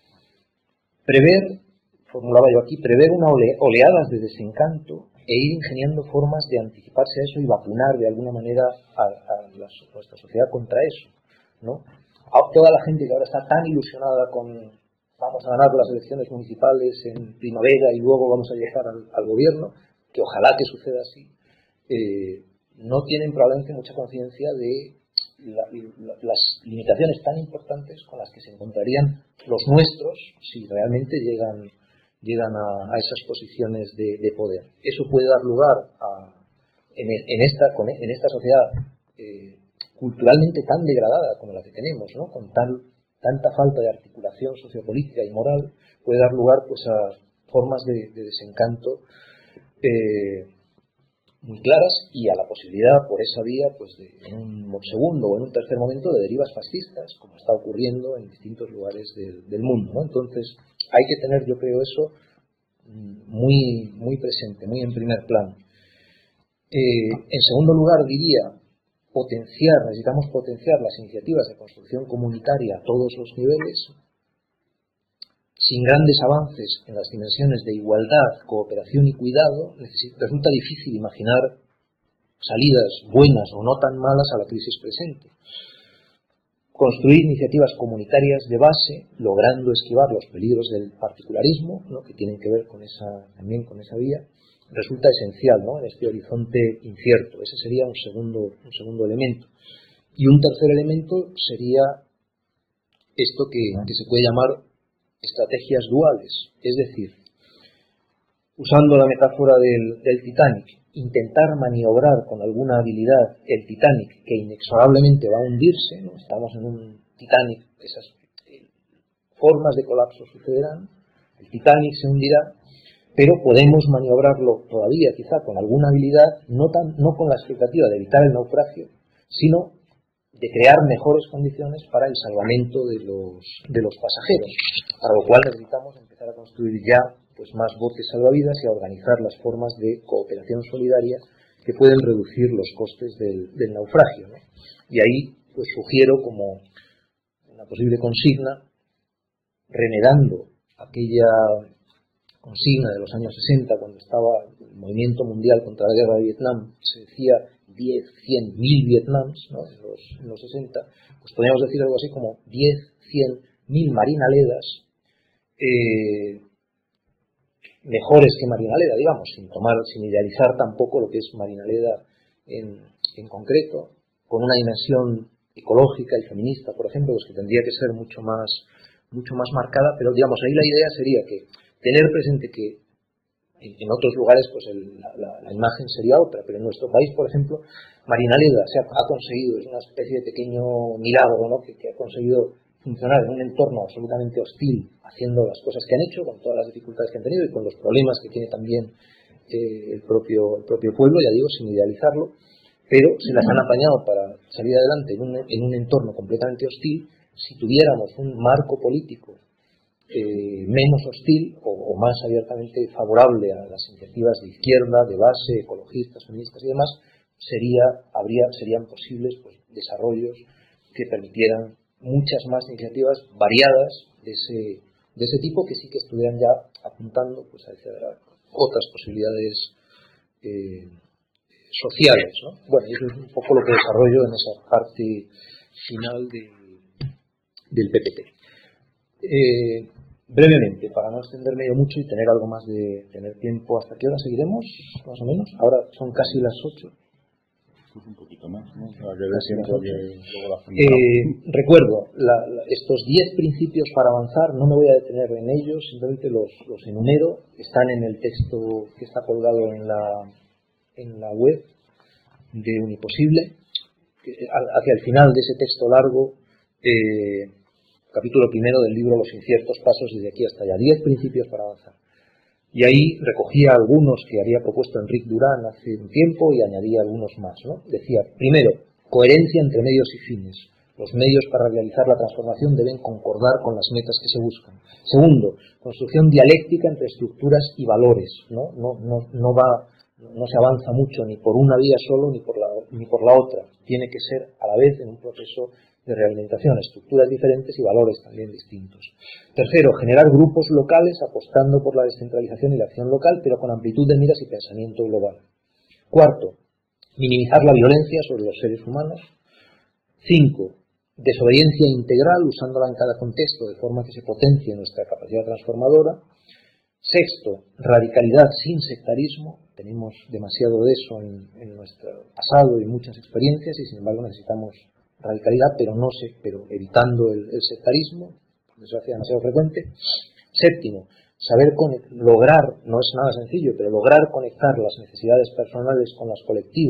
prever, formulaba yo aquí, prever una ole, oleadas de desencanto e ir ingeniando formas de anticiparse a eso y vacunar de alguna manera a, a, la, a nuestra sociedad contra eso, ¿no? A toda la gente que ahora está tan ilusionada con vamos a ganar las elecciones municipales en primavera y luego vamos a llegar al, al gobierno, que ojalá que suceda así, eh, no tienen probablemente mucha conciencia de la, la, las limitaciones tan importantes con las que se encontrarían los nuestros si realmente llegan, llegan a, a esas posiciones de, de poder. Eso puede dar lugar a, en, en, esta, en esta sociedad eh, culturalmente tan degradada como la que tenemos, ¿no? Con tal, tanta falta de articulación sociopolítica y moral, puede dar lugar pues a formas de, de desencanto eh, muy claras y a la posibilidad por esa vía pues de, en un segundo o en un tercer momento, de derivas fascistas, como está ocurriendo en distintos lugares del, del mundo, ¿no? Entonces hay que tener, yo creo, eso muy, muy presente, muy en primer plano. Eh, en segundo lugar, diría, potenciar, necesitamos potenciar las iniciativas de construcción comunitaria a todos los niveles. Sin grandes avances en las dimensiones de igualdad, cooperación y cuidado, resulta difícil imaginar salidas buenas o no tan malas a la crisis presente. Construir iniciativas comunitarias de base, logrando esquivar los peligros del particularismo, ¿no?, que tienen que ver con esa, también con esa vía, resulta esencial, ¿no?, en este horizonte incierto. Ese sería un segundo, un segundo elemento. Y un tercer elemento sería esto que, que se puede llamar estrategias duales, es decir, usando la metáfora del, del Titanic, intentar maniobrar con alguna habilidad el Titanic que inexorablemente va a hundirse, ¿no? Estamos en un Titanic, esas eh, formas de colapso sucederán, el Titanic se hundirá, pero podemos maniobrarlo todavía quizá con alguna habilidad, no, tan, no con la expectativa de evitar el naufragio, sino de crear mejores condiciones para el salvamento de los, de los pasajeros, para lo cual necesitamos empezar a construir ya pues más botes salvavidas y a organizar las formas de cooperación solidaria que pueden reducir los costes del, del naufragio, ¿no? Y ahí pues sugiero como una posible consigna, remedando aquella consigna de los años sesenta, cuando estaba el movimiento mundial contra la guerra de Vietnam, se decía diez, cien, mil Vietnams, ¿no?, en los, en los sesenta, pues podríamos decir algo así como diez, cien, mil marinaledas, eh, mejores que Marinaleda, digamos, sin tomar, sin idealizar tampoco lo que es Marinaleda en, en concreto, con una dimensión ecológica y feminista, por ejemplo, pues que tendría que ser mucho más, mucho más marcada, pero digamos, ahí la idea sería que tener presente que en, en otros lugares pues el, la, la, la imagen sería otra, pero en nuestro país, por ejemplo, Marinaleda se ha, ha conseguido, es una especie de pequeño milagro, ¿no?, que, que ha conseguido funcionar en un entorno absolutamente hostil, haciendo las cosas que han hecho, con todas las dificultades que han tenido y con los problemas que tiene también eh, el, propio, el propio pueblo, ya digo, sin idealizarlo, pero se las han apañado para salir adelante en un, en un entorno completamente hostil. Si tuviéramos un marco político eh, menos hostil o, o más abiertamente favorable a las iniciativas de izquierda, de base, ecologistas, feministas y demás, sería, habría, serían posibles pues, desarrollos que permitieran muchas más iniciativas variadas de ese, de ese tipo, que sí que estuvieran ya apuntando pues, hacia otras posibilidades eh, sociales, ¿no? Bueno, eso es un poco lo que desarrollo en esa parte final de, del P P T. Eh, brevemente, para no extenderme yo mucho y tener algo más de tener tiempo, ¿hasta qué hora seguiremos? Más o menos. Ahora son casi las ocho.
Un poquito más, ¿no? Para que dé tiempo que luego la gente...
eh, recuerdo, la, la, estos diez principios para avanzar, no me voy a detener en ellos, simplemente los, los enumero, están en el texto que está colgado en la, en la web de Uniposible, que, hacia el final de ese texto largo, eh, capítulo primero del libro Los inciertos pasos desde aquí hasta allá, diez principios para avanzar. Y ahí recogía algunos que había propuesto Enric Durán hace un tiempo y añadía algunos más, ¿no? Decía, primero, coherencia entre medios y fines. Los medios para realizar la transformación deben concordar con las metas que se buscan. Segundo, construcción dialéctica entre estructuras y valores, ¿no? No, no, no va, no se avanza mucho ni por una vía solo ni por la, ni por la otra. Tiene que ser a la vez en un proceso de realimentación, estructuras diferentes y valores también distintos. Tercero, generar grupos locales apostando por la descentralización y la acción local, pero con amplitud de miras y pensamiento global. Cuarto, minimizar la violencia sobre los seres humanos. Cinco, desobediencia integral, usándola en cada contexto, de forma que se potencie nuestra capacidad transformadora. Sexto, radicalidad sin sectarismo. Tenemos demasiado de eso en, en nuestro pasado y muchas experiencias, y sin embargo necesitamos radicalidad, pero no sé, pero evitando el, el sectarismo, por desgracia demasiado frecuente. Séptimo, saber conect, lograr, no es nada sencillo, pero lograr conectar las necesidades personales con las colectivas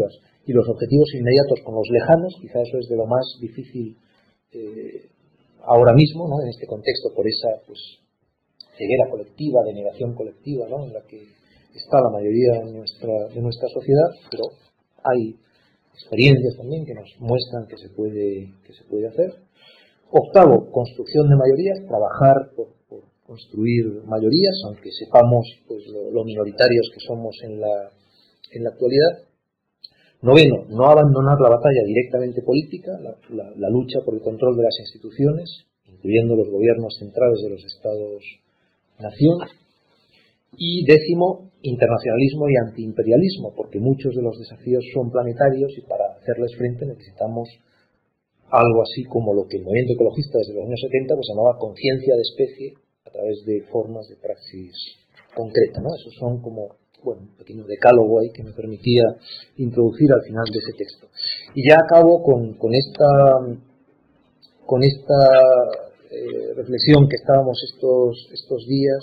y los objetivos inmediatos con los lejanos. Quizá eso es de lo más difícil eh, ahora mismo, ¿no? En este contexto, por esa pues ceguera colectiva, de negación colectiva, ¿no? En la que está la mayoría de nuestra, de nuestra sociedad, pero hay experiencias también que nos muestran que se puede, que se puede hacer. Octavo, construcción de mayorías, trabajar por, por construir mayorías, aunque sepamos pues lo, lo minoritarios que somos en la, en la actualidad. Noveno, no abandonar la batalla directamente política, la, la, la lucha por el control de las instituciones, incluyendo los gobiernos centrales de los Estados-nación. Y décimo, internacionalismo y antiimperialismo, porque muchos de los desafíos son planetarios y para hacerles frente necesitamos algo así como lo que el movimiento ecologista desde los años setenta pues llamaba conciencia de especie a través de formas de praxis concreta, ¿no? Esos son como, bueno, un pequeño decálogo ahí que me permitía introducir al final de ese texto. Y ya acabo con, con esta, con esta eh, reflexión que estábamos estos, estos días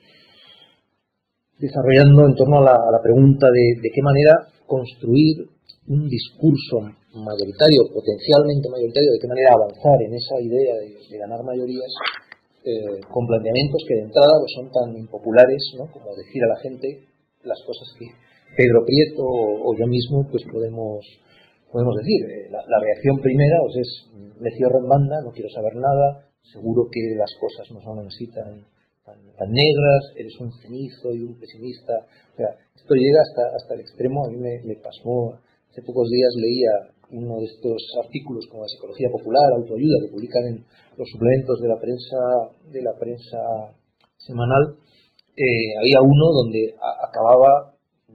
desarrollando en torno a la, a la pregunta de, de qué manera construir un discurso mayoritario, potencialmente mayoritario, de qué manera avanzar en esa idea de, de ganar mayorías eh, con planteamientos que de entrada pues, son tan impopulares, ¿no? Como decir a la gente las cosas que Pedro Prieto o, o yo mismo pues podemos, podemos decir. Eh, la, la reacción primera pues, es me cierro en banda, no quiero saber nada, seguro que las cosas no son así tan Tan, tan negras, eres un cenizo y un pesimista. O sea, esto llega hasta, hasta el extremo. A mí me, me pasó, hace pocos días leía uno de estos artículos como la psicología popular, autoayuda, que publican en los suplementos de la prensa, de la prensa semanal. Eh, había uno donde a, acababa,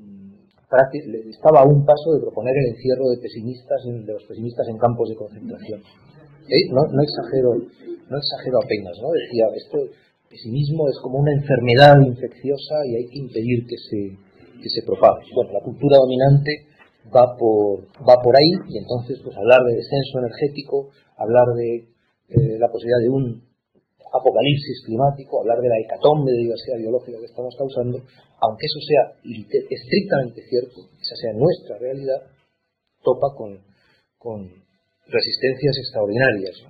mmm, estaba a un paso de proponer el encierro de pesimistas, de los pesimistas en campos de concentración. ¿Eh? No, no exagero, no exagero apenas, ¿no? Decía, esto pesimismo es como una enfermedad infecciosa y hay que impedir que se, que se propague. Bueno, la cultura dominante va por, va por ahí y entonces pues hablar de descenso energético, hablar de eh, la posibilidad de un apocalipsis climático, hablar de la hecatombe de diversidad biológica que estamos causando, aunque eso sea estrictamente cierto, esa sea nuestra realidad, topa con, con resistencias extraordinarias, ¿no?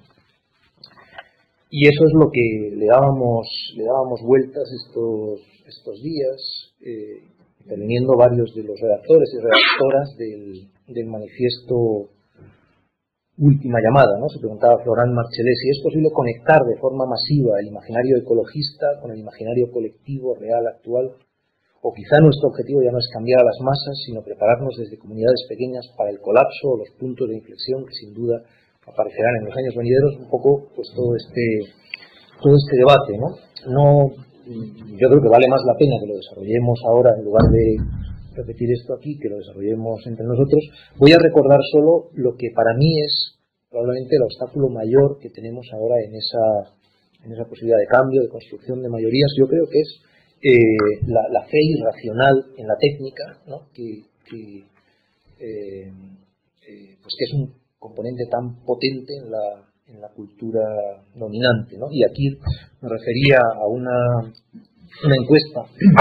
Y eso es lo que le dábamos, le dábamos vueltas estos, estos días, eh, interviniendo varios de los redactores y redactoras del, del manifiesto Última Llamada, ¿no? Se preguntaba Florán Marchelés si es posible conectar de forma masiva el imaginario ecologista con el imaginario colectivo real actual, o quizá nuestro objetivo ya no es cambiar a las masas, sino prepararnos desde comunidades pequeñas para el colapso o los puntos de inflexión que sin duda aparecerán en los años venideros. Un poco pues todo este todo este debate, ¿no? No, yo creo que vale más la pena que lo desarrollemos ahora en lugar de repetir esto aquí, que lo desarrollemos entre nosotros. Voy a recordar solo lo que para mí es probablemente el obstáculo mayor que tenemos ahora en esa en esa posibilidad de cambio, de construcción de mayorías. Yo creo que es eh, la, la fe irracional en la técnica, ¿no? que, que eh, eh, pues que es un componente tan potente en la, en la cultura dominante, ¿no? Y aquí me refería a una, una encuesta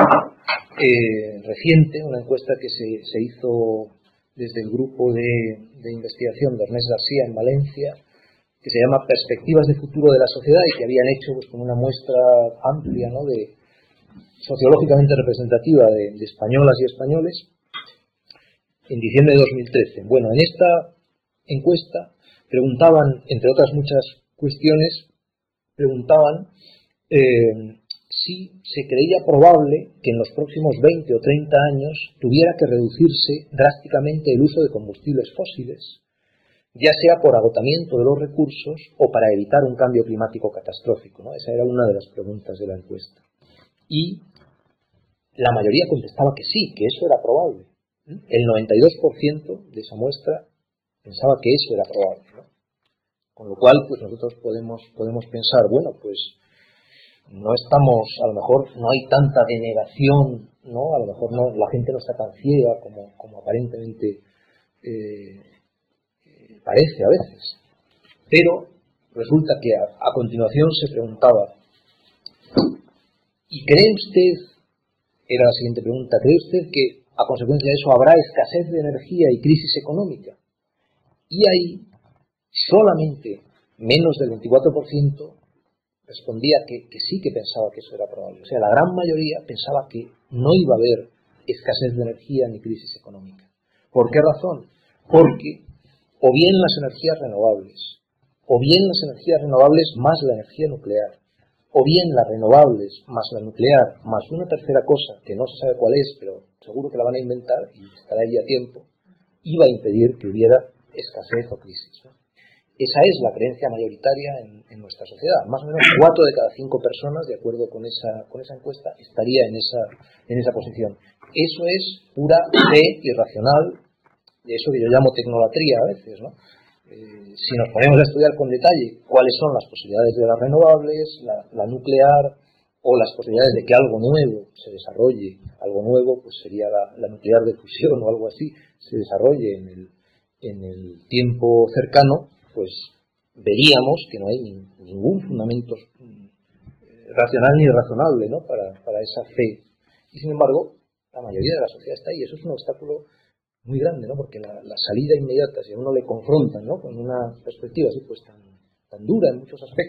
eh, reciente, una encuesta que se, se hizo desde el grupo de, de investigación de Ernest García en Valencia, que se llama Perspectivas de futuro de la sociedad, y que habían hecho pues, con una muestra amplia, ¿no? de, sociológicamente representativa de, de españolas y españoles en diciembre de dos mil trece. Bueno, en esta encuesta preguntaban, entre otras muchas cuestiones, preguntaban eh, si se creía probable que en los próximos veinte o treinta años tuviera que reducirse drásticamente el uso de combustibles fósiles, ya sea por agotamiento de los recursos o para evitar un cambio climático catastrófico, ¿no? Esa era una de las preguntas de la encuesta. Y la mayoría contestaba que sí, que eso era probable. El noventa y dos por ciento de esa muestra pensaba que eso era probable, ¿no? Con lo cual, pues nosotros podemos, podemos pensar, bueno, pues no estamos, a lo mejor no hay tanta denegación, ¿no? A lo mejor no, la gente no está tan ciega como, como aparentemente eh, eh, parece a veces. Pero resulta que a, a continuación se preguntaba, ¿y cree usted, era la siguiente pregunta, cree usted que a consecuencia de eso habrá escasez de energía y crisis económica. Y ahí solamente menos del veinticuatro por ciento respondía que, que sí que pensaba que eso era probable. O sea, la gran mayoría pensaba que no iba a haber escasez de energía ni crisis económica. ¿Por qué razón? Porque o bien las energías renovables, o bien las energías renovables más la energía nuclear, o bien las renovables más la nuclear, más una tercera cosa que no se sabe cuál es, pero seguro que la van a inventar y estará ahí a tiempo, iba a impedir que hubiera escasez o crisis, ¿no? Esa es la creencia mayoritaria en, en nuestra sociedad. Más o menos cuatro de cada cinco personas, de acuerdo con esa, con esa encuesta, estaría en esa, en esa posición. Eso es pura fe irracional, de eso que yo llamo tecnolatría a veces, ¿no? Eh, si nos ponemos a estudiar con detalle cuáles son las posibilidades de las renovables, la, la nuclear, o las posibilidades de que algo nuevo se desarrolle, algo nuevo pues sería la, la nuclear de fusión o algo así, se desarrolle en el, en el tiempo cercano, pues veríamos que no hay ni, ningún fundamento racional ni razonable, ¿no? para, para esa fe. Y sin embargo, la mayoría de la sociedad está ahí. Eso es un obstáculo muy grande, ¿no? Porque la, la salida inmediata, si a uno le confrontan, ¿no? con una perspectiva así pues tan, tan dura en muchos aspectos,